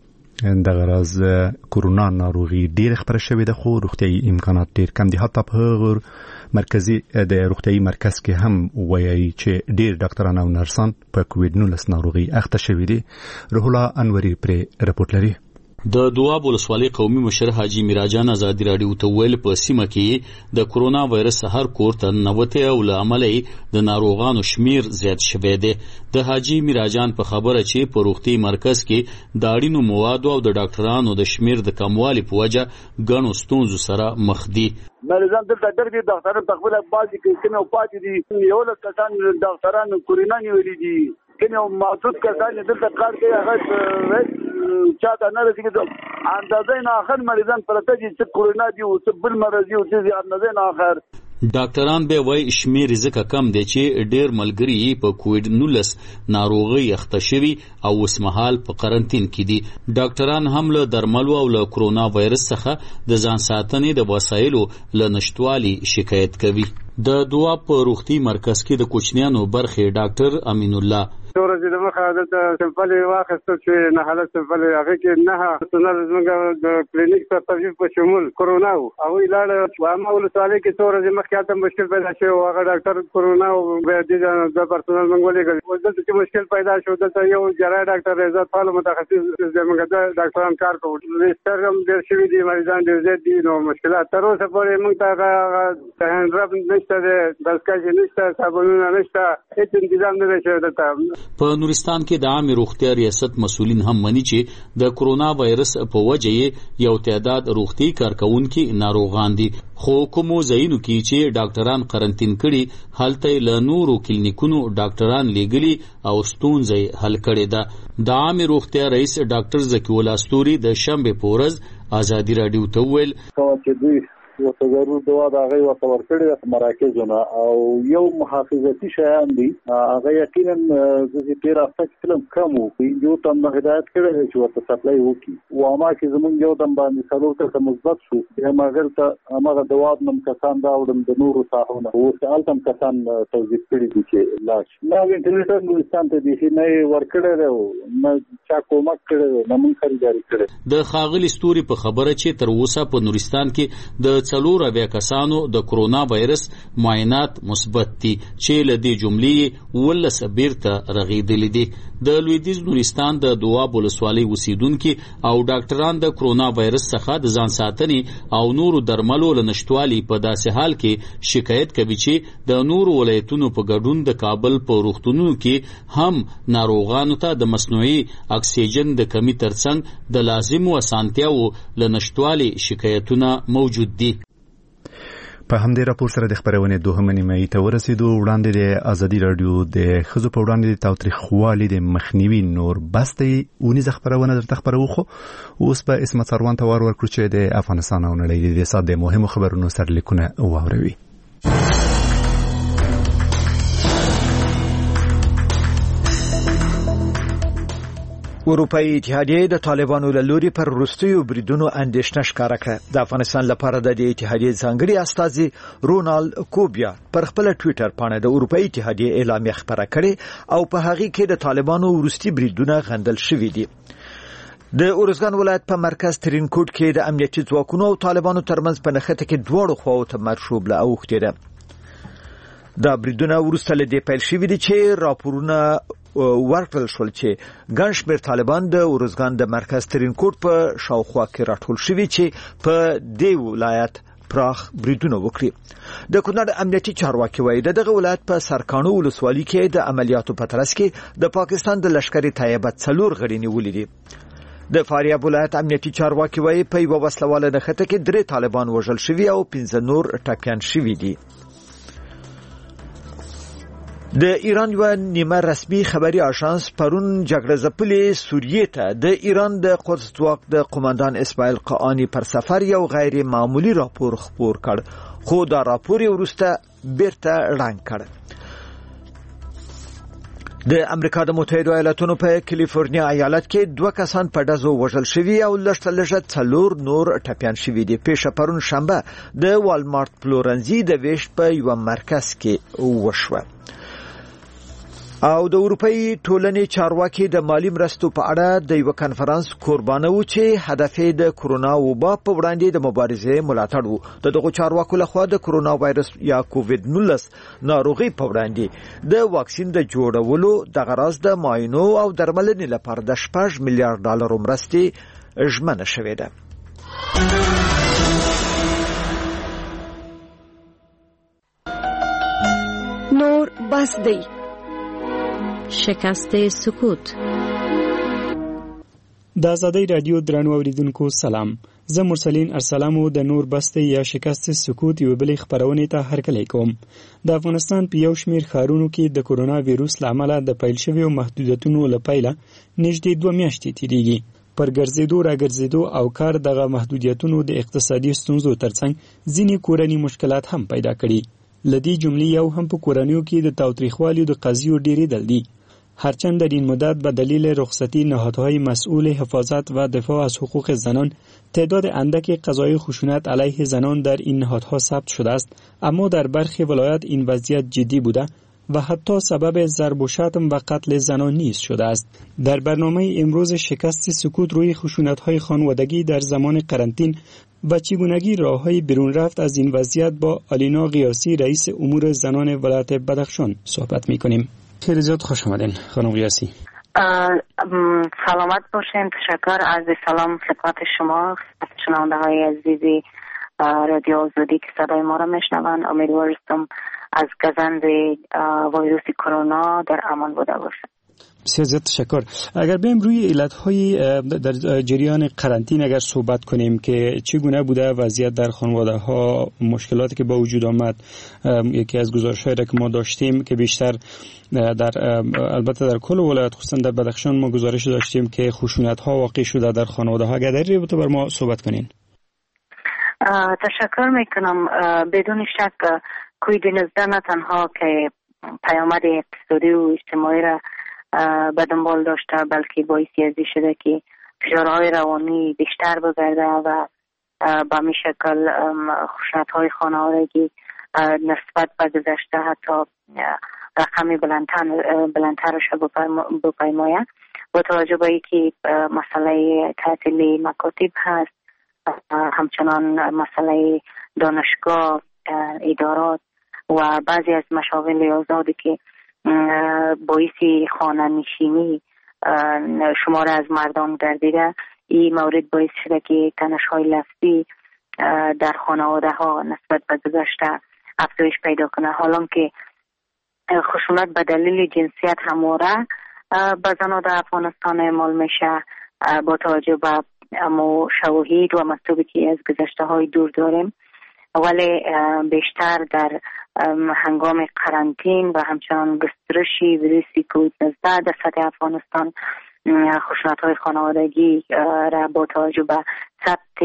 کې د غرض کورونا ناروغي ډیر خبره شوې ده، خو روغتیايي امکانات ډیر کم دي. حتی په مرکزی د روغتیايي مرکز کې هم وایي چې ډیر ډاکټران او نرسان په کووید-19 ناروغي اخته شوي دي. روح الله انوري پر رپورټ لري. د دواب ولسوالۍ قومي مشر حاجی میراجان ازادي راډیو ته ویل په سیمه کې د کورونا وایرس هر کور ته نوته او لاملې د ناروغانو شمیر زیات شوی دی. د حاجی میراجان په خبره چې په روغتي مرکز کې د اړینو موادو او د ډاکټرانو د شمیر د کموالي په وجه ګڼو ستونزو سره مخ دي. مریضان دلته ډېر ډاکټران تقبل بعضی کې او پاتې دي، یو لږ کسان ډاکټران کورونا نیولې دي، کنه محدود کسان دلته کار کوي، هغه چاته نه رسیږي. اندازې نه اخر مریضان پرته دي چې کورونا دي او څه بل مرض دي او چې اندازې نه اخر ډاکټران به وایي شمیر زکه کم دي چې ډېر ملګری په کووید-19 ناروغي اخته شوي او اوسمهال په قرنټین کې دي. ډاکټران هم له درملو او له کورونا وایرس څخه د ځان ساتنې د وسایلو له نشټوالي شکایت کوي. د دواب په روغتي مرکز کې د کوچنیانو برخې ډاکټر امین الله ورځې د مخه دلته سمپل واخیستل چې نه حالت سمپل هغه کې نه سنل زموږ د کلینیک په ترتیب په شمول کورونا او لاړ وامه ولسوالۍ کې ورځې مخکې ته مشکل پیدا شو، هغه ډاکټر کورونا او د پرسونل منګولې کړي. دلته چې مشکل پیدا شو دلته یو جراح ډاکټر عزت فعال متخصص زموږ د ډاکټران کار کوي. سترګم ډېر شوي دي، مریضان ډېر زیات دي، نو مشکلات تر اوسه پورې موږ ته هندرب نشته ده، دستکشې نشته، صابونونه نشته، هیڅ تنظیم نه شته دلته. په نورستان کې د عامه روغتیا ریاست مسؤلین هم مني چې د کورونا وایرس په وجه یو تعداد روغتي کارکونکو ناروغان دي، خو کومو ځایونو کې چې ډاکټران قرنټین کړي هلته له نورو کلینیکونو ډاکټران لېږلي او ستونزې حل کړي ده. د عامه روغتیا رئیس ډاکټر زکی الله استوري د شنبه په ورځ ازادي راډیو ته ویل چې دوی ورته ضروري دوا د هغه ورته ورکړي د مراکزونه او یو محافظتي شیان دي هغه یقینا د تیر هفته کلم کم وو یو تم هدایت کړی چې ورته سپلای وکړي او ما کې زمونږ یو دم باندې څلور ته مثبت شو هم هغه دوا نم کسان دا وړم د نورو ساحونه او سالتم کسان توظیف کړی دي چې لاش نو انټرنیټ نورستان ته دي نه ورکړی نه چا کومک کړی نه مونږ خریداري کړی د خاغلی ستوري په خبره چې تر اوسه په نورستان کې د 4 کسانو د کرونا وایرس معاینات مثبت دي چې له دې جملې ولس بیرته رغیدلې دي د لویدیځ نورستان د دواب ولسوالۍ اوسیدونکو او ډاکټران د کرونا وایرس څخه د ځان ساتنې او نورو درملو له نشټوالي په داسې حال کې شکایت کوي چې د نورو ولایتونو په ګډون د کابل په روغتونونو کې هم ناروغانو ته د مصنوعي اکسیجن د کمی ترڅنګ د لازمو اسانتیاو له نشټوالي شکایتونه موجود دي. په همدې راپور سره د خبرونه دوهمه نیمه ته ورسېدو. وړاندې د ازادي رادیو د خزو په وړاندې د تاوتریخوالي د مخنیوي نور بستې اونیزه خبرونه درته خبرو خو اوس په اسمت سروان ته ورکړو چې د افغانستان او نړۍ د ساده مهمو خبرونو سرلیکونه واوروي. اروپאי اتحادیه د طالبانو له لوري پر وروستیو بریدونو اندېښنه ښکاره کړه. د افغانستان لپاره د اتحادیه ځانګړي استازي رونالد کوبیا پر خپل ټوئیټر باندې د اروپאי اتحادیه اعلامیه خبره کړې او په هغه کې د طالبانو وروستي بریدونه غندل شوي دي. د اورزګان ولایت په مرکز ترینکوټ کې د امنیتي ځواکونو او طالبانو ترمنځ په نښته کې دواړو خواو ته مرشوبله اوښتې ده. دا بریدونه وروسته له دې پیل شوي دي چې راپورونه ورکړل شول چې ګڼ شمېر طالبان د اورزګان د مرکز ترینکوټ په شاوخوا کې راټول شوي چې په دې ولایت پراخ بریدونه وکړي. د کونړ امنیتي چارواکي وایي دغه ولایت په سرکانو ولسوالۍ کې د عملیاتو په ترڅ کې د پاکستان د لشکري طیبه 4 غړي نیولې دي. د فاریاب ولایت امنیتي چارواکي وایي په یو وسلواله نښته کې 3 طالبان وژل شوي او 15 نور ټپیان شوي دي. د ایران یو نیمه رسمي خبري آژانس پرون جګړه ځپلې سوریې ته د ایران د قدس ځواک د قوماندان اسماعیل قانی پر سفر یو غیر معمولی راپور خپور کړ خو دا راپور وروسته بیرته رنګ کړ. د امریکا د متحده ایالاتونو په کالیفورنیا ایالت کې 2 کسان په ډزو وژل شوي او لږ 4 نور ټپیان شوي دي. پیښه پرون شنبه د والمارت پلورنځي د ویشت په یو مرکز کې وشوه. او د اروپאי ټولنې چارواکي د مالی مرستو په اړه د یو کانفرنس قربانه و چې هدف یې د کرونا وبا په وړاندې د مبارزې ملاتړ و. دغه چارواکو لخوا د کرونا وایرس یا کووید 19 ناروغي په وړاندې د واکسین د جوړولو د غرض د معاینو او درملنې لپاره د $6 میلیارډ مرستې ژمنه شوې ده. نور بس دی شکست سکوت. د ازادي رادیو درنو اوریدونکو سلام. زه مرسلین ارسلامو د نور بسته یا شکست سکوت یو بل خبرونه ته هرکلی کوم. د افغانستان په یو شمیر ښارونو کې د کرونا وایرس لامل د پیل شوی محدودیتونو لپاره نږدې 2 میاشتې تیریږي. پر ګرځېدو راګرځېدو او کار دغه محدودیتونو د اقتصادي ستونزو ترڅنګ ځینې کورنی مشکلات هم پیدا کړي. لدی جملې یو هم په کورنیو کې د تاوتریخوالي د قضیو ډېرېدل دي. هرچند در این مدت به دلیل رخصتی نهادهای مسئول حفاظت و دفاع از حقوق زنان تعداد اندک قضای خشونت علیه زنان در این نهادها ثبت شده است، اما در برخی ولایات این وضعیت جدی بوده و حتی سبب ضرب و شتم و قتل زنان نیز شده است. در برنامه امروز شکست سکوت روی خشونت‌های خانوادگی در زمان قرنطین و چگونگی راه‌های بیرون رفت از این وضعیت با آلینا قیاسی رئیس امور زنان ولایت بدخشان صحبت می‌کنیم. خیلی زیاد خوش آمدین خانم قیاسی. سلامت باشین. تشکر. عرض سلام خدمت شما شنونده‌های عزیزی رادیو آزادی که صدای ما را میشنوند. امیدوارم از گزند ویروس کرونا در امان بوده باشند. بسیار زیاد تشکر. اگر بریم روی علتهای در جریان قرنطینه اگر صحبت کنیم که چگونه بوده وضعیت در خانواده ها، مشکلاتی که با وجود آمد، یکی از گزارش‌هایی را که ما داشتیم که بیشتر البته در کل ولایت خصوصا در بدخشان ما گزارش داشتیم که خشونت ها واقع شده در خانواده ها. اگر در رابطه بر ما صحبت کنین. تشکر میکنم. بدون شک کووید 19 نه تنها که پیامد اقتصادی و اجتماعی را به دنبال داشته، بلکه باعثی ازی شده که فشارهای روانی بیشتر بگرده و به می شکل خشونت‌های خانوادگی نسبت به گذشته حتی رقمی بلندترش بپیماید. با توجه به اینکه مسئله تعطیل مکاتب هست، همچنان مسئله دانشگاه، ادارات و بعضی از مشاغل آزادی که باعث خانه نشینی شمار از مردان گردیده، این مورد باعث شده که تنش‌های لفظی در خانواده ها نسبت به گذشته افزایش پیدا کنه. حالا که خشونت به دلیل جنسیت همواره به زنان در افغانستان اعمال میشه، با توجه به شواهد و مطلبی که از گذشته های دور داریم، ولی بیشتر در هنگام قرنطین و همچنان گسترش ویروس کووید 19 در سطح افغانستان خشونت‌های خانوادگی را با توجه به ثبت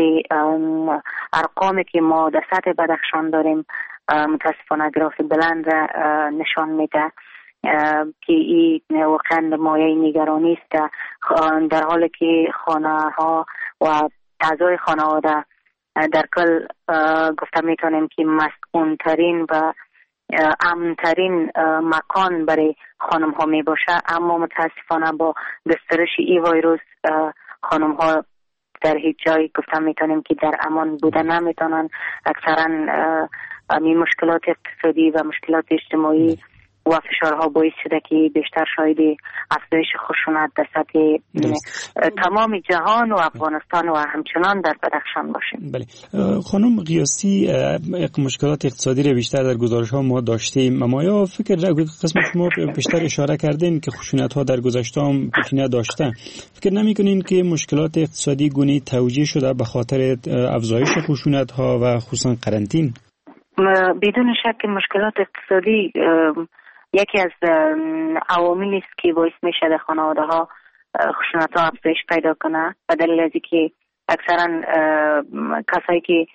ارقامی که ما در سطح بدخشان داریم متاسفانه گراف بلند را نشان میده که این واقعا مایه نگرانی است، در حالی که خانه ها و اعضای خانواده در کل گفته میتونیم که مسکون ترین و امن ترین مکان برای خانم ها می باشه، اما متاسفانه با گسترش این ویروس خانم ها در هیچ جای گفته میتونیم که در امان بودن نمیتونن. اکثرا این مشکلات اقتصادی و مشکلات اجتماعی و فشارها باعث شده که بیشتر شاید افزایش خشونت در سطح تمام جهان و افغانستان و همچنان در بدخشان باشیم. بله خانم قیاسی، مشکلات اقتصادی را بیشتر در گزارش ها ما داشتیم، اما یا فکر قسمت شما بیشتر اشاره کردین که خشونت ها در گذشته هم پیشینه داشته، فکر نمی کنین که مشکلات اقتصادی گونه توجیه شده به خاطر افزایش خشونت ها و خصوصا قرنطین؟ بدون شک مشکلات اقتصادی یکی از عواملی است که باعث میشه در خانواده ها خشونت ها افزایش پیدا کنه، به دلیل از اینکه اکثرا کسایی که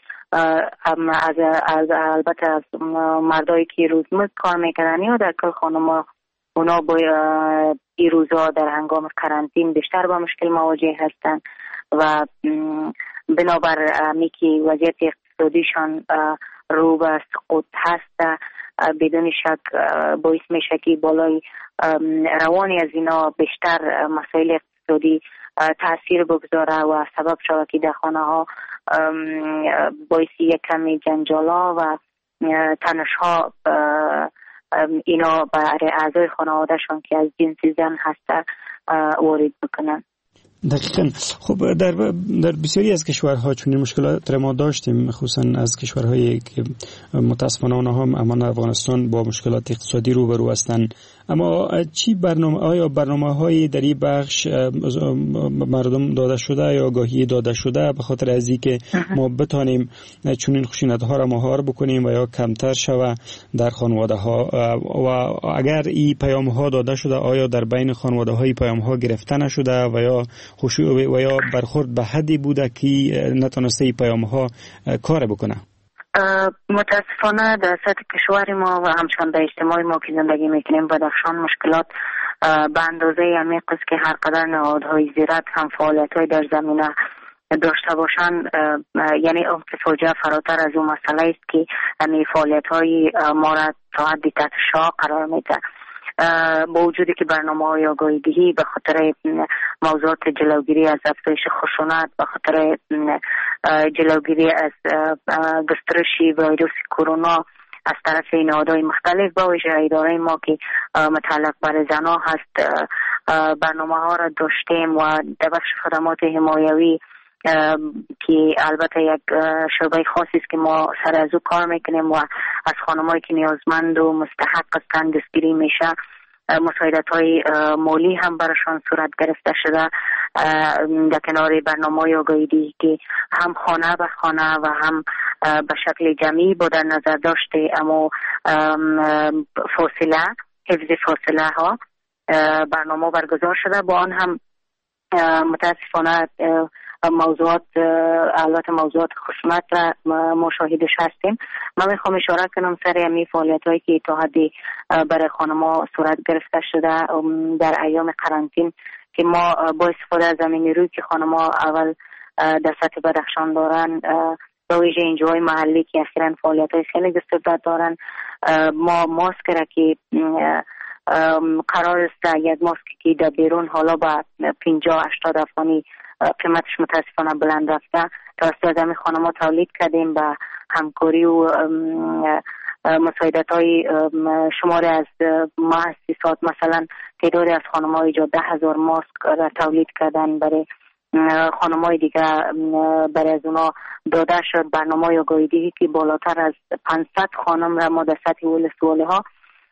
البته از مردایی که روزمزد کار میکنن یا در کل خانم اونا با این روزها در هنگام قرنطین بیشتر با مشکل مواجه هستن و بنابر میکی وضعیت اقتصادیشان رو به سقوط هست، بدون شک باعث میشه که بالای روانی از اینا بیشتر مسائل اقتصادی تاثیر بگذاره و سبب شود که در خانه ها باعث یک کمی جنجالا و تنش ها اینا برای اعضای خانوادهشان که از جنس زن هست وارد بکنن. دقیقاً. خب در بسیاری از کشورها چون مشکلات ما داشتیم، خصوصا از کشورهایی که متاسفانه آنها هم امان افغانستان با مشکلات اقتصادی روبرو هستند، اما آیا برنامه‌های در این بخش مردم داده شده یا آگاهی داده شده به خاطر از اینکه ما بتانیم چون این خشونت‌ها را مهار بکنیم و یا کمتر شوه در خانواده‌ها، و اگر این پیام‌ها داده شده آیا در بین خانواده‌های پیام‌ها گرفته نشده و یا برخورد به حدی بوده که نتونسته این پیام‌ها کار بکنه؟ متاسفانه در سطح کشور ما و همچنان در اجتماع ما که زندگی میکنیم بدخشان مشکلات به اندازه عمیق است که هر قدر نهادهای زیرک هم فعالیت‌های در زمینه داشته باشند، یعنی فاجعه فراتر از اون مسئله است که همین فعالیت‌های ما را تا حدی تحت شعاع قرار میده. با وجودی که برنامه‌های آگاهی‌دهی به خاطر موضوعات جلوگیری از افزایش خشونت، به خاطر جلوگیری از گسترش ویروس کرونا از طرف نهادهای مختلف با ویژه اداره ما که متعلق بر زنان هست برنامه‌ها را داشتیم و در بخش خدمات حمایوی که البته یک شعبه خاصی است که ما سر از او کار میکنیم و از خانمایی که نیازمند و مستحق هستند دستگیری میشه، مساعدت‌های مالی هم براشان صورت گرفته شده در کنار برنامه‌های آگاهی‌دهی که هم خانه به خانه و هم به شکل جمعی با در نظر داشته اما فاصله حفظ فاصله ها برنامه برگزار شده. با آن هم متاسفانه موضوعات البته موضوعات خشونت را ما شاهدش هستیم. من میخوام اشاره کنم سر همین فعالیت‌هایی که اتحادیه برای خانم‌ها صورت گرفته شده در ایام قرنطینه که ما با استفاده از زمین روی که خانم‌ها اول در سطح بدخشان دارن به ویژه اینجاهای محلی که اخیراً فعالیت‌های خیلی گسترده دارن، ما ماسک را که قرار است یک ماسک که در بیرون حالا با 50-80 افغانی قیمتش متاسفانه بلند رفته توسط همین خانم‌ها تولید کردیم با همکاری و مساعدت‌های شماری از مؤسسات. مثلا تعدادی از خانم‌ها ایجاد 10,000 ماسک را تولید کردن برای خانم‌های دیگه، برای از اونا داده شد. برنامه آگاهی‌دهی که بالاتر از 500 خانم را ما در سطح ولسوالی‌ها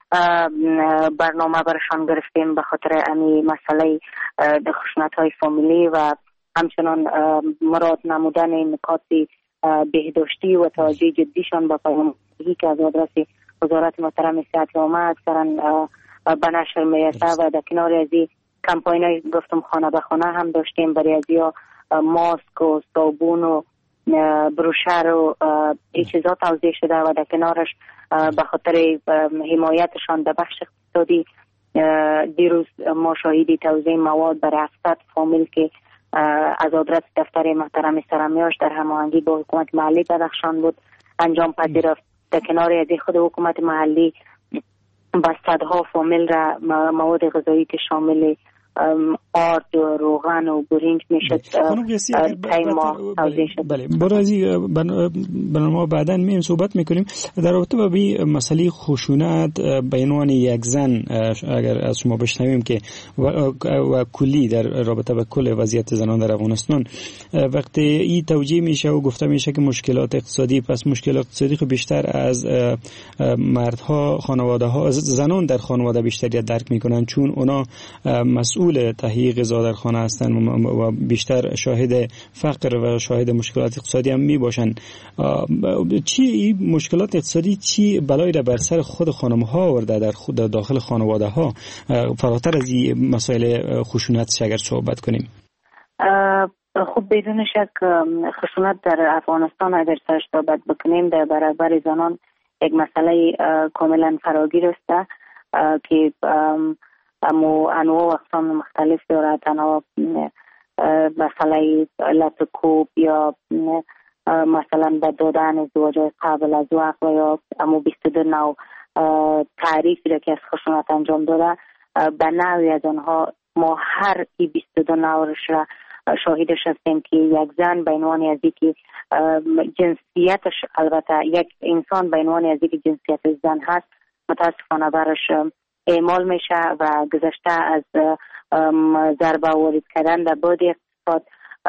برنامه برشان گرفتیم به خاطر امی مسئله خشونت‌های فامیلی و همچنان مراد نمودن نکات بهداشتی و توجه جدیشان با پیام‌دهی که از آدرس وزارت محترم صحت عامه اکثرا به نشر میرسه و در کنار از این کمپاین‌های گفتم خانه به خانه هم داشتیم برای از یا ماسک و صابون و بروشر و این چیزا توزیع شده و در کنارش به خاطر حمایتشان در بخش اقتصادی دیروز ما شاهدی توزیع مواد برای 700 فامیل که از آدرس دفتر محترم سرمیاش در هماهنگی با حکومت محلی بدخشان بود انجام پذیرفت. در کنار از خود حکومت محلی با صدها فامیل را مواد غذایی که شامل آرد و روغن و برنج میشد تایما توزیع شد. بله برازی برنامه بعداً میم صحبت میکنیم در رابطه با مسئله خشونت به عنوان یک زن. اگر از شما بشنویم که و کلی در رابطه با کل وضعیت زنان در افغانستان وقتی این توجیه میشه و گفته میشه که مشکلات اقتصادی، پس مشکلات اقتصادی خو بیشتر از مردها، خانواده ها، زنان در خانواده بیشتر درک میکنن چون اونا مسئول تهیه غذا در خانه هستند و بیشتر شاهد فقر و شاهد مشکلات اقتصادی هم می باشن. چی مشکلات اقتصادی چی بلایی را بر سر خود خانم ها آورده در خود داخل خانواده ها فراتر از این مسائل خشونت اگر صحبت کنیم؟ خب بدون شک خشونت در افغانستان اگر سرش صحبت بکنیم در برابر زنان یک مسئله کاملا فراگیر است که انواع و اقسام مختلف داره. تنها مسئله لطکوب یا مثلا به دادن ازدواج قبل از وقت و یا 22 نوع تعریفی را که از خشونت انجام داده به نوعی از آنها ما هر 22 نوعش را شاهدش هستیم که یک زن به عنوان از اینکه جنسیتش، البته یک انسان به عنوان از اینکه جنسیت زن هست متاسفانه برش اعمال میشه و گذشته از ضربه وارد کردن در بعد اقتصاد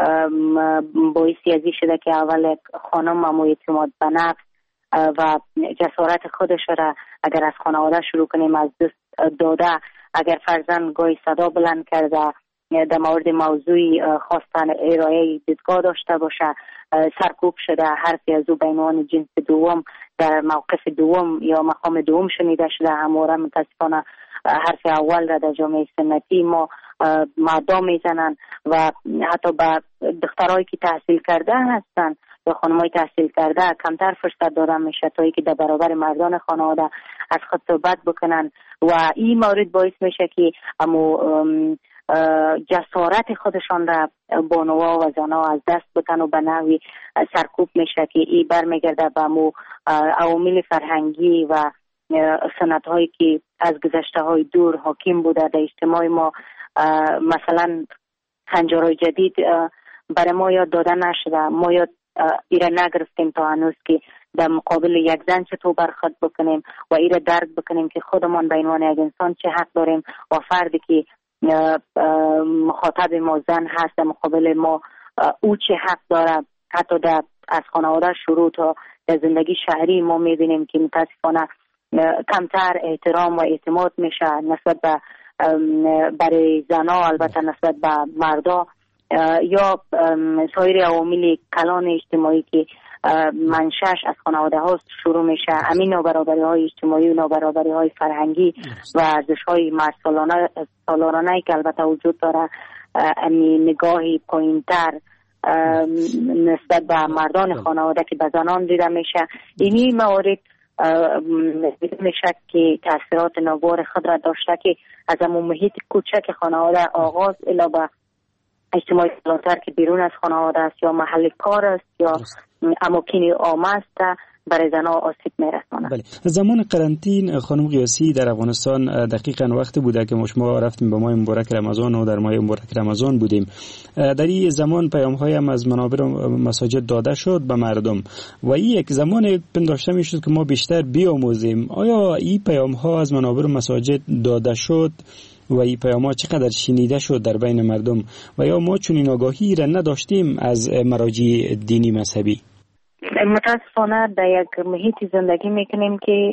باعثی ازی شده که اول خانم هم اعتماد به نفس و جسارت خودش را اگر از خانواده شروع کنیم از دست داده، اگر فرزند گاهی صدا بلند کرده در مورد موضوعی خواستن ارائه دیدگاه داشته باشه سرکوب شده، حرفی از او به عنوان جنس دوم در موقف دوم یا مقام دوم شنیده شده، همواره متاسفانه حرف اول را در جامعه سنتی ما مردم میزنن و حتی به دخترایی که تحصیل کرده هستن یا خانمای تحصیل کرده کمتر فرصت داده میشه تا اینکه در برابر مردان خانواده از خود صحبت بکنن و این مورد باعث میشه که جسارت خودشان را بانوا و زنا از دست بتن و به نوعی سرکوب میشه که این برمیگرده به عوامل فرهنگی و سنت هایی که از گذشته های دور حاکم بوده در اجتماع ما. مثلا خنجرهای جدید برای ما یاد داده نشده، ما یاد ایره نگرفتیم تا هنوز که در مقابل یک زن چطور برخورد بکنیم و ایره درک بکنیم که خودمان به عنوان یک انسان چه حق داریم و فردی که مخاطب ما زن هست در مقابل ما او چه حق داره. حتی از خانواده شروع تا در زندگی شهری ما میبینیم که متاسفانه کمتر احترام و اعتماد میشه نسبت به برای زنها، البته نسبت به مردا یا سایر عوامل کلان اجتماعی که منشأش از خانواده ها شروع میشه. همین نابرابری های اجتماعی و نابرابری های فرهنگی و ارزش های سالانه که البته وجود داره، نگاهی پایینتر نسبت به مردان خانواده که به زنان دیده میشه. اینی موارد بدون شک که تاثیرات ناگوار خود را داشته که از همون محیط کوچک خانواده آغاز الی به اجتماعی کلانتر که بیرون از خانواده است یا محل کار است یا اماکن عامه است برای زنها آسیب میرساند. بله. زمان قرنطین خانم قیاسی در افغانستان دقیقاً وقتی بوده که ما رفتیم به ماه مبارک رمضان و در ماه مبارک رمضان بودیم. در این زمان پیام‌های هم از منابر مساجد داده شد به مردم و این یک زمان پنداشته میشد که ما بیشتر بیاموزیم. آیا این پیام‌ها از منابر مساجد داده شد و این پیام‌ها چقدر شنیده شد در بین مردم و یا ما چنین آگاهی را نداشتیم از مراجع دینی مذهبی؟ متاسفانه در یک محیطی زندگی میکنیم که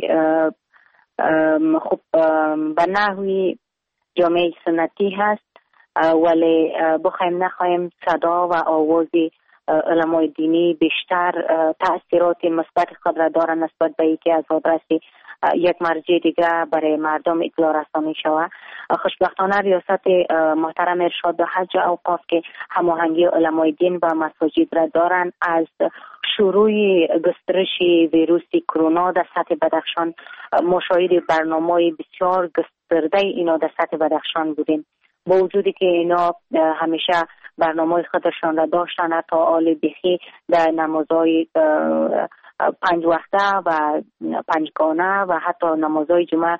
خب به نحوی جامعه سنتی هست، ولی بخوایم نخواهیم صدا و آواز علمای دینی بیشتر تأثیرات مثبت خود را دارن نسبت به اینکه از آدرس یک مرجع دیگه برای مردم اطلاع رسانی شود. خوشبختانه ریاست محترم ارشاد به حج اوقاف که هماهنگی علمای دین و مساجد را دارن، از شروع گسترش ویروس کرونا در سطح بدخشان مشاهده برنامه‌ای بسیار گسترده اینا در سطح بدخشان بودیم، با وجودی که اینا همیشه برنامه خودشان را داشتن، حتی آل بخی در نمازهای 5 وقته و 5گانه و حتی نمازهای جمعه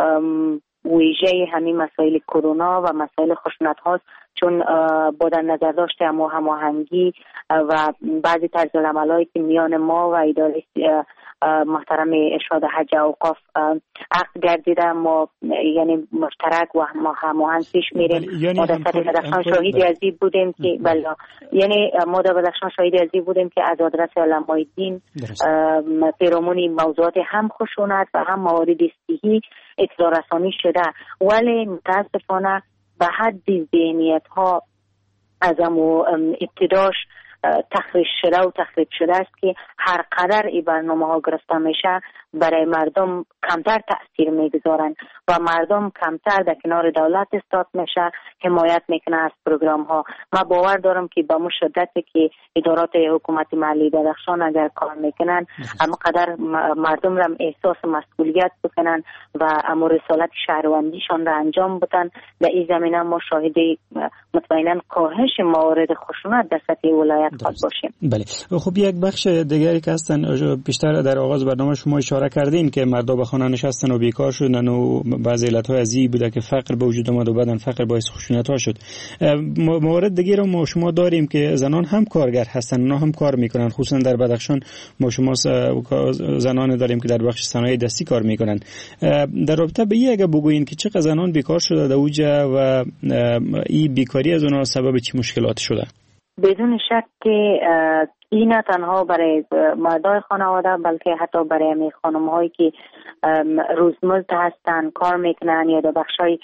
ویژه همین مسائل کرونا و مسائل خشونت هاست، چون با در نظر داشته هماهنگی و بعضی طرز العملایی که میان ما و اداره محترم ارشاد حج اوقاف عقد گردیده، ما یعنی مشترک و هماهنگ پیش میریم. ما در سطح بدخشان شاهدی از این بودیم که یعنی ما در بدخشان شاهدی از این بودیم که از آدرس علمای دین پیرامون موضوعات هم خشونت و هم موارد صحی اطلاع رسانی شده، ولی متاسفانه به حد ذهنیت ها از ابتداش تخریب شده است که هر قدر این برنامه ها گرفته میشه برای مردم کمتر تأثیر میگذارن و مردم کمتر در کنار دولت استاد میشه، حمایت میکنه از پروگرام ها. من باور دارم که با مشدتی که ادارات حکومت محلی بدخشان اگر کار میکنن، اما قدر مردم را احساس مسئولیت بکنن و امور رسالت شهروندیشان را انجام بدن، در این زمینه ما شاهد مطمئنا کاهش موارد خشونت در سطح ولایت خود باشیم. بله. خب یک بخش دیگری که هستن بیشتر در آغاز برنامه شما اشاره کردین که مردم به خانه نشستن و بیکار شدن و بعضی علت‌های از این بوده که فقر به وجود اومد و بعدن فقر باعث خشونت‌ها شد. موارد دیگه رو ما شما داریم که زنان هم کارگر هستن، اونا هم کار میکنن، خصوصا در بدخشان ما شما زنان داریم که در بخش صنایع دستی کار میکنن. در رابطه به این اگه بگوین که چقدر زنان بیکار شده در اوجه و این بیکاری از اونها سبب چه مشکلات شده؟ بدون شک که این نه تنها برای مردای خانواده بلکه حتی برای خانم‌هایی که روزمزد هستن، کار میکنن یا در بخشای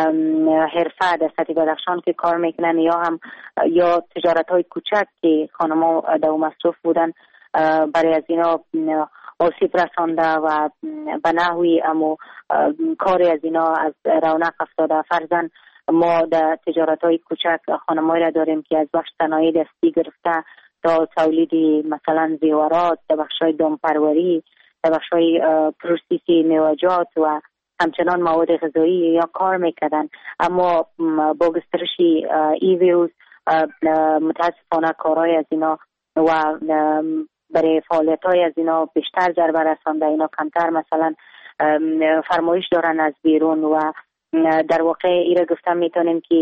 حرفه در سطح بدخشان که کار میکنن یا تجارت‌های کوچک که خانم‌ها در مصروف بودن، برای از اینا آسیب رسانده و به نحوی کاری از اینا از رونق افتاده. فرضاً ما در تجارت‌های کوچک خانم‌هایی را داریم که از بخش صنایع دستی گرفته تا تولید مثلا زیورات، در بخش‌های دامپروری، در بخش‌های پروسسی میوه‌جات و همچنان مواد غذایی یا کار میکردن، اما با گسترش این ویروس متاسفانه کارهای از اینا و برای فعالیت‌های از اینا بیشتر ضربه رسانده. اینا کمتر مثلا فرمایش دارن از بیرون و در واقع ایره گفتم میتونیم که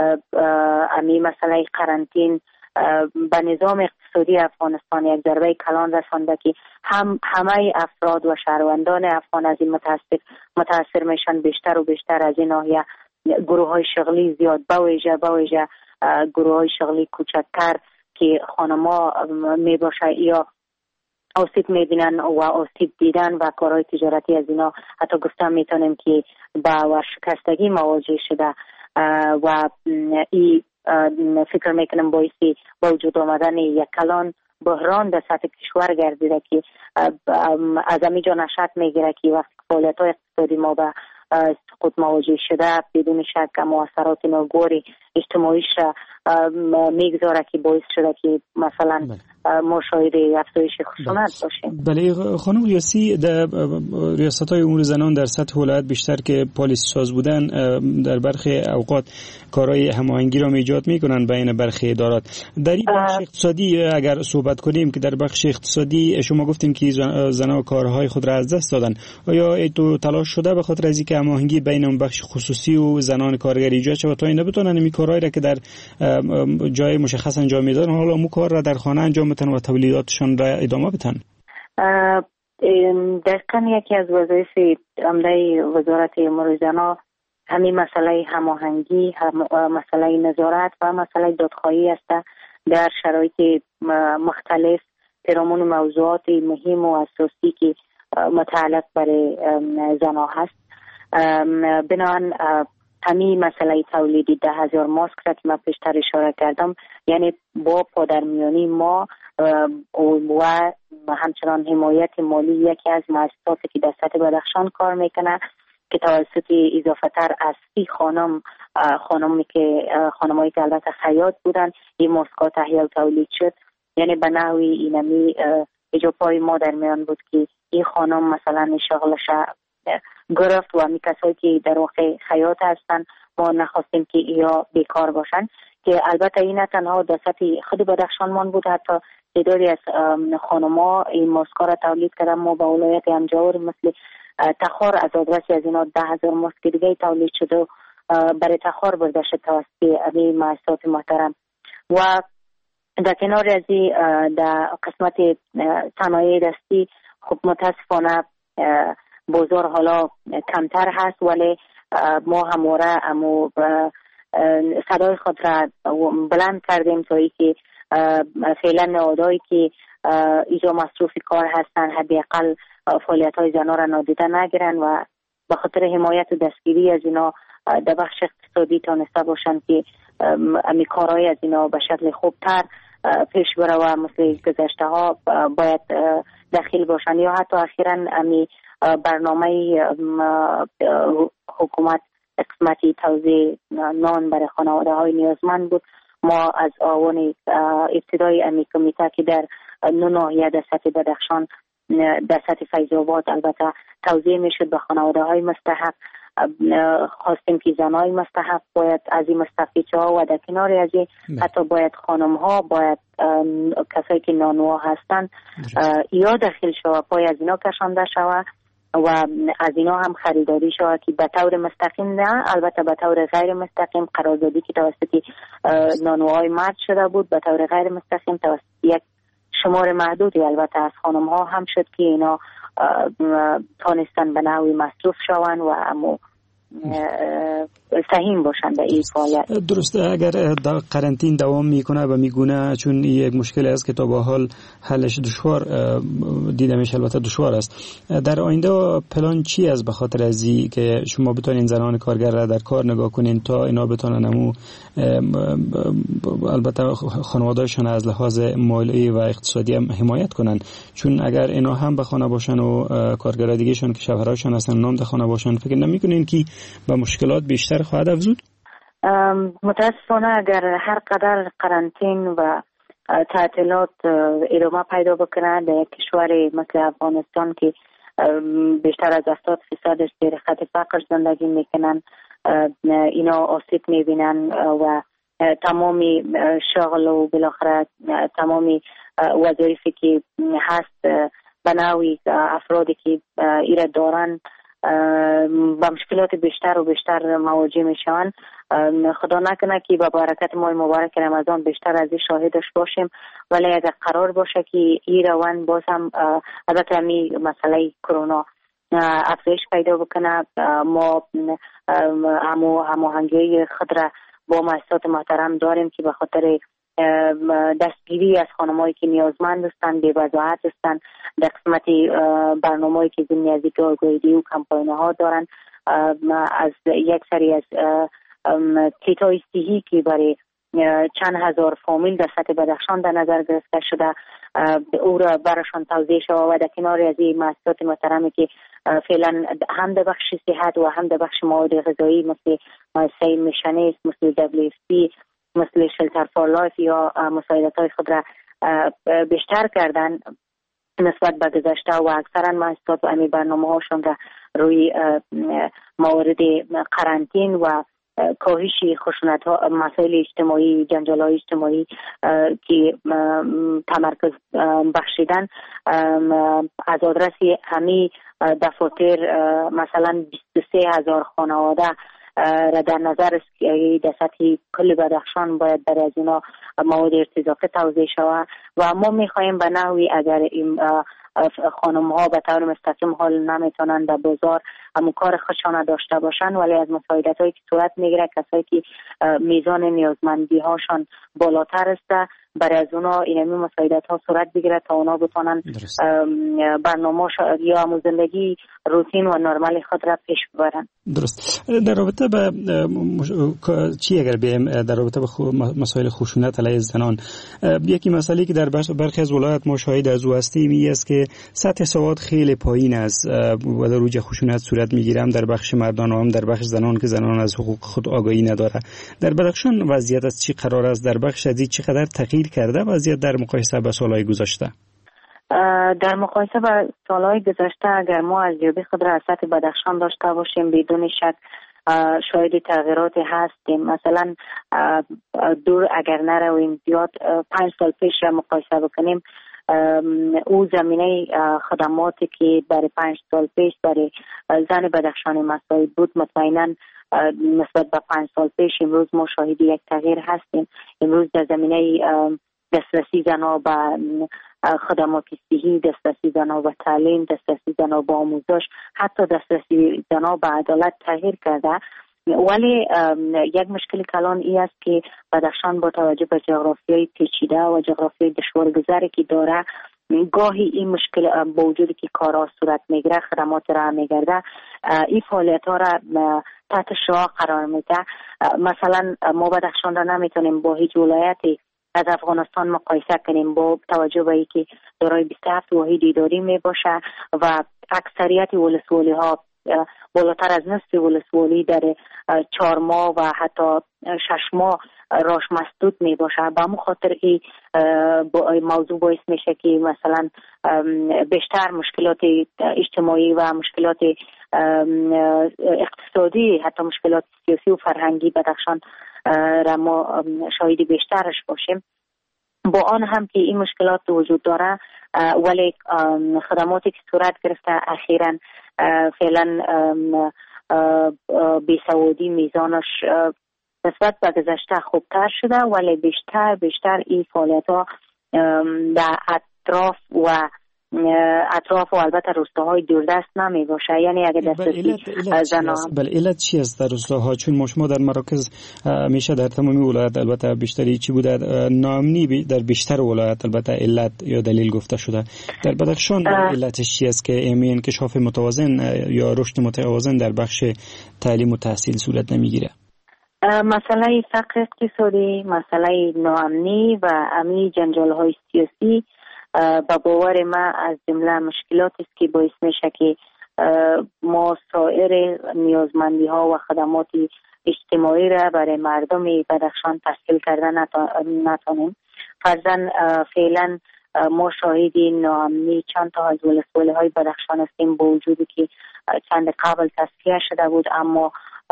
امی مسئله قرنطین به نظام اقتصادی افغانستان یک ضربه کلان رسانده که همه افراد و شهروندان افغان از این متاثر میشن بیشتر و بیشتر از این ناحیه. گروه های شغلی زیاد بویژه گروه های شغلی کوچکتر که خانما میباشه یا آسیب میبینن و آسیب دیدن و کارهای تجارتی از اینا حتی گفتم میتونیم که با ورشکستگی مواجه شده و این فکر میکنم باعثی با وجود آمدن یک کلان بحران در سطح کشور گردیده که از همینجا نشأت میگیره که وقتی فعالیت‌های اقتصادی ما به سقوط مواجه شده بدون شک مؤثرات ناگوار اجتماعیش را میگذاره که باعث شده که مثلا ما شاهد افزایش خشونت باشیم. بله خانم ریاسی، در ریاست‌های امور زنان در سطح ولایت بیشتر که پالیسی ساز بودن در برخی اوقات کارهای هماهنگی را ایجاد میکنن بین برخی ادارات. در این بخش اقتصادی اگر صحبت کنیم که در بخش اقتصادی شما گفتیم که زنان کارهای خود را از دست دادن، آیا تو تلاش شده به خاطر از اینکه هماهنگی بین اون بخش خصوصی و زنان کارگر ایجاد شود تا این بتونن این کارهایی را که در جای مشخص انجام میدن حالا مو کار را در خانه انجام بدن و تولیداتشان را ادامه بدن؟ دقیقاً یکی از وظایف عمده وزارت امور زنان همین مسئله هماهنگی، مسئله نظارت و مسئله دادخواهی است در شرایط مختلف پیرامون موضوعات مهم و اساسی که متعلق برای زنان هست. بنابراین همین مسئله تولید 10,000 ماسک را که من پیشتر اشاره کردم، یعنی با پادرمیانی ما و همچنان حمایت مالی یکی از مؤسساتی که در سطح بدخشان کار میکنه که توسط اضافه تر از 30 خانمایی که البته خیاط بودن این ماسک‌ها تهیه تولید شد. یعنی به نحوی اینمی اجابای ما در میان بود که این خانم مثلا شغلش گرفت و همی کسایی که در واقع خیاط هستن ما نخواستیم که یا بیکار باشن، که البته این نه تنها در سطح خود بدخشان من بود، حتی تعدادی از خانم‌ها این ماسک‌ها را تولید کردن. ما با ولایت امجاور مثل تخار از آدرسی از اینا 10,000 ماسک دیگه تولید شده و برای تخار برده شد توسط این مؤسسات محترم. و در کنار از در قسمت صنایع دستی خب متاسفانه بازار حالا کمتر هست، ولی ما همواره صدای خود را بلند کردیم تا اینکه فعلا نهادهایی که ایجا مصروف کار هستن حداقل فعالیت‌های زنان را نادیده نگیرن و به خاطر حمایت و دستگیری از اینا در بخش اقتصادی تانسته باشن که امی کارهای از اینا به شکل خوبتر پیش بره و مثل گذشته ها باید داخل باشن. یا حتی اخیراً امی برنامه حکومت قسمتی توزیع نان برای خانواده های نیازمند بود. ما از آوان ابتدای امی کمیته که در ناحیه در سطح بدخشان در سطح فیض آباد البته توزیع میشد به خانواده های مستحق، خواستیم که زنای مستحق باید از این مستفیدها و در کنار از این حتی باید خانم ها، باید کسایی که نانوا هستن یا داخل شود پای از اینا کشانده شود و از اینا هم خریداری شود که به طور مستقیم نه، البته به طور غیر مستقیم قراردادی که توسط نانوای مرد شده بود به طور غیر مستقیم توسط یک شمار محدودی البته از خانم ها هم شد که اینا تانستن به نحوی مصروف شوند و اما سهیم باشند در این فعالیت. درسته. اگر قرنطین دوام میکنه و میگونه چون یک مشکل است که تا به حال حلش دشوار دیده میشه، البته دشوار است، در آینده پلان چی است به خاطر ازی که شما بتونین زنان کارگر را در کار نگاه کنین تا اینا بتونن البته خانواده‌شان از لحاظ مالی و اقتصادی هم حمایت کنن؟ چون اگر اینا هم به خانه باشن و کارگرای دیگه‌شان که شوهراشون هستن نام در خانه باشن، فکر نمی‌کنین که با مشکلات بیشتر خواهد افزود؟ متاسفانه اگر هر قدر قرنطین و تعطیلات ادامه پیدا بکنه در یک کشور مثل افغانستان که بیشتر از 70% زیر خط فقر زندگی میکنن، اینا آسیب میبینن و تمامی شغل و بالاخره تمامی وظایفی که هست به نوعی افرادی که ایره دارن با مشکلات بیشتر و بیشتر مواجه میشن. خدا نکنه که با برکت ماه مبارک رمضان بیشتر از این شاهدش باشیم، ولی اگر قرار باشه که این روند باز هم البته همین مسئله کرونا افزایش پیدا بکنه، ما هماهنگی خود را با مؤسسات محترم داریم که به خاطر دستگیری از خانمایی که نیازمند هستند، بی‌وضاحت هستند، در قسمت برنامه‌ای که ضمن از آگاهی و کمپاین‌ها دارن، از یک سری از کیت‌های صحی که برای چند هزار فامیل در سطح بدخشان در نظر گرفته شده او را براشان توزیع شده و در کنار از این مؤسسات محترمی که فعلا هم در بخش صحت و هم در بخش مواد غذایی مثل مؤسسه میشنیس، مثل WFP، مثل شلتر فور لایف یا مساعدت‌های خود را بیشتر کردن نسبت به گذشته و اکثرا مؤسسات و امی برنامه‌هاشون را روی موارد قرنطین و کاهش خشونت‌ها، مسائل اجتماعی، جنجال‌های اجتماعی که تمرکز بخشیدن از آدرس همی دفاتر مثلا 23,000 خانواده را در نظر است که در سطح کل بدخشان باید برای از اینا مواد ارتزاقی توزیع شود و ما می‌خواهیم به نحوی اگر این خانم ها به طور مستقیم حال نمیتونن در بازار همون کار خودشان داشته باشن، ولی از مساعدت هایی که صورت میگیره کسایی که میزان نیازمندی هاشان بالاتر است برای از اونا اینمی مساعدت ها صورت بگیره تا اونا بتونن برنامه یا همون زندگی روتین و نرمال خود را پیش ببرن. درست. در رابطه به چی اگر بیم در رابطه به مسائل خشونت علیه زنان، یکی مسئله که در برخی از ولایات ما شاهد از او هستیم این است که سطح سواد خیلی پایین است و در روج خشونت صورت میگیرم در بخش مردان و هم در بخش زنان که زنان از حقوق خود آگاهی نداره. در بدخشان وضعیت از چی قرار است؟ در بخش از چقدر تغییر کرده وضعیت در مقایسه با سالهای گذشته؟ در مقایسه با سالهای گذشته اگر ما ارزیابی خود را از سطح بدخشان داشته باشیم بدون شک شاید تغییراتی هستیم. مثلا دور اگر نرویم زیاد 5 سال پیش را مقایسه بکنیم، او زمینه خدماتی که برای 5 سال پیش برای زن بدخشانی مساعد بود مطمئنا نسبت به 5 سال پیش امروز ما شاهد یک تغییر هستیم. امروز در زمینه دسترسی زنها به خدمات صحی، دسترسی زنها به تعلیم، دسترسی زنها به آموزش، حتی دسترسی زنها به عدالت تغییر کرده. ولی یک مشکل کلان ای است که بدخشان با توجه به جغرافیای پیچیده و جغرافیای دشوارگذاری که داره گاهی این مشکل با وجودی که کارها صورت میگیره خدمات را میگرده این فعالیت ها را تحت شعاع قرار میده. مثلا ما بدخشان را نمیتونیم با هیچ ولایتی از افغانستان مقایسه کنیم با توجه به اینکه دارای 27 واحد اداری می باشه و اکثریت ولسوالی ها بالاتر از نصف ولسوالی در 4 ماه و حتی 6 ماه راش مسدود می باشه. به همون خاطر این موضوع باعث میشه که مثلا بیشتر مشکلات اجتماعی و مشکلات اقتصادی حتی مشکلات سیاسی و فرهنگی بدخشان را ما شاهد بیشترش باشیم. با آن هم که این مشکلات وجود داره ولی خدماتی که صورت گرفته اخیراً فعلا بیسوادی میزانش نسبت به گذشته خوبتر شده، ولی بیشتر این فعالیت ها در اطراف و البته روستاهای دوردست نمی باشه. یعنی اگر دسترسی زنان علت چی است در روستاها؟ چون شما در مراکز میشه در تمامی ولایت البته بیشتری چی بوده ناامنی در بیشتر ولایت البته علت یا دلیل گفته شده. در بدخشان علتش چی است که این انکشاف متوازن یا رشد متوازن در بخش تعلیم و تحصیل صورت نمیگیره؟ مسئله فقر اقتصادی، مسئله ناامنی و امی جنجال‌های سیاسی با باور ما از جمله مشکلاتی است که باعث میشه که ما سایر نیازمندی ها و خدمات اجتماعی را برای مردم بدخشان تحصیل کردن نتونیم. فرضاً فعلا ما شاهدی ناامنی چند تا از ولسوالی های بدخشان هستیم با وجودی که چند قبل تصفیه شده بود، اما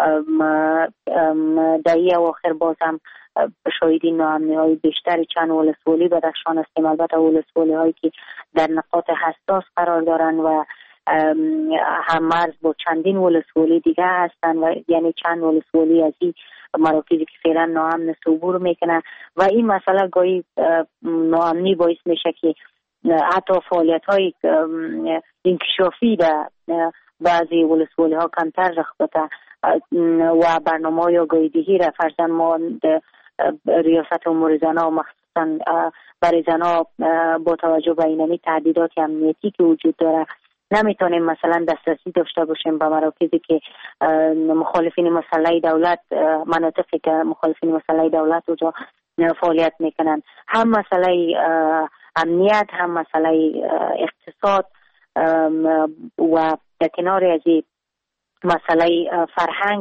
دهه اواخر باز هم شاهدی ناامنی های بیشتری چند ولسوالی بدخشان هستیم. البته ولسوالی هایی که در نقاط حساس قرار دارن و هم مرز با چندین ولسوالی دیگه هستن و یعنی چند ولسوالی از این مراکزی که فعلا ناامن عبور میکنه و این مسئله گاهی ناامنی باعث میشه که حتی فعالیت های انکشافی در بعضی ولسوالی ها کمتر رخ بده و برنامه یا گایدهی را فرضاً ما ریاست امور زنها و مخصوصاً برای زنها با توجه به اینمی تهدیدات امنیتی که وجود داره نمیتونیم مثلا دسترسی داشته باشیم به مراکزی که مخالفین مسلح دولت، مناطقی که مخالفین مسلح دولت اونجا فعالیت میکنن. هم مسئله امنیت هم مسئله اقتصاد و در کنار از مسئله فرهنگ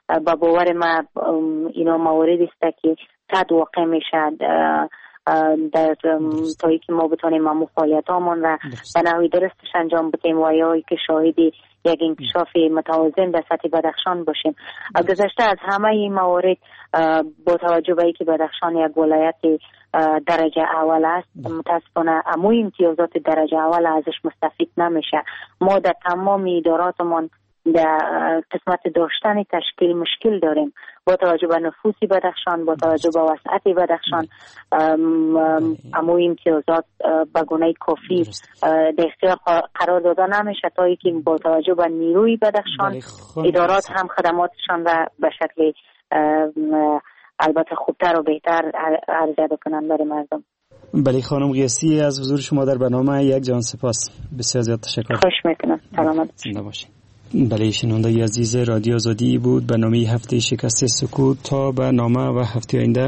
با باور ما اینا مواردی است که صد واقع میشه در تایی که ما بتونیم فعالیت هامون را به نحوی درستش انجام بدیم و یا که شاهد یک انکشاف متوازن در سطح بدخشان باشیم. گذشته از همه این موارد با توجه به اینکه بدخشان یک ولایت درجه اول است، متاسفانه اموی امتیازات درجه اول ازش مستفید نمیشه. ما در تمام اداراتمون در قسمت داشتن تشکیل مشکل داریم با توجه به نفوسی بدخشان، با توجه به وسعت بدخشان. اموی امتیازات به گونه کافی در اختیار قرار داده نمیشه تا اینکه با توجه به نیروی بدخشان ادارات هم خدماتشان را به شکل البته خوبتر و بهتر عرضه بکنن برای مردم. بله خانم قیاسی، از حضور شما در برنامه یک جان سپاس. بسیار زیاد تشکر. خوش میکنم. سلامت. زنده باشید. بله شنونده عزیز رادیو آزادی بود برنامه هفته شکست سکوت. تا برنامه و هفته آینده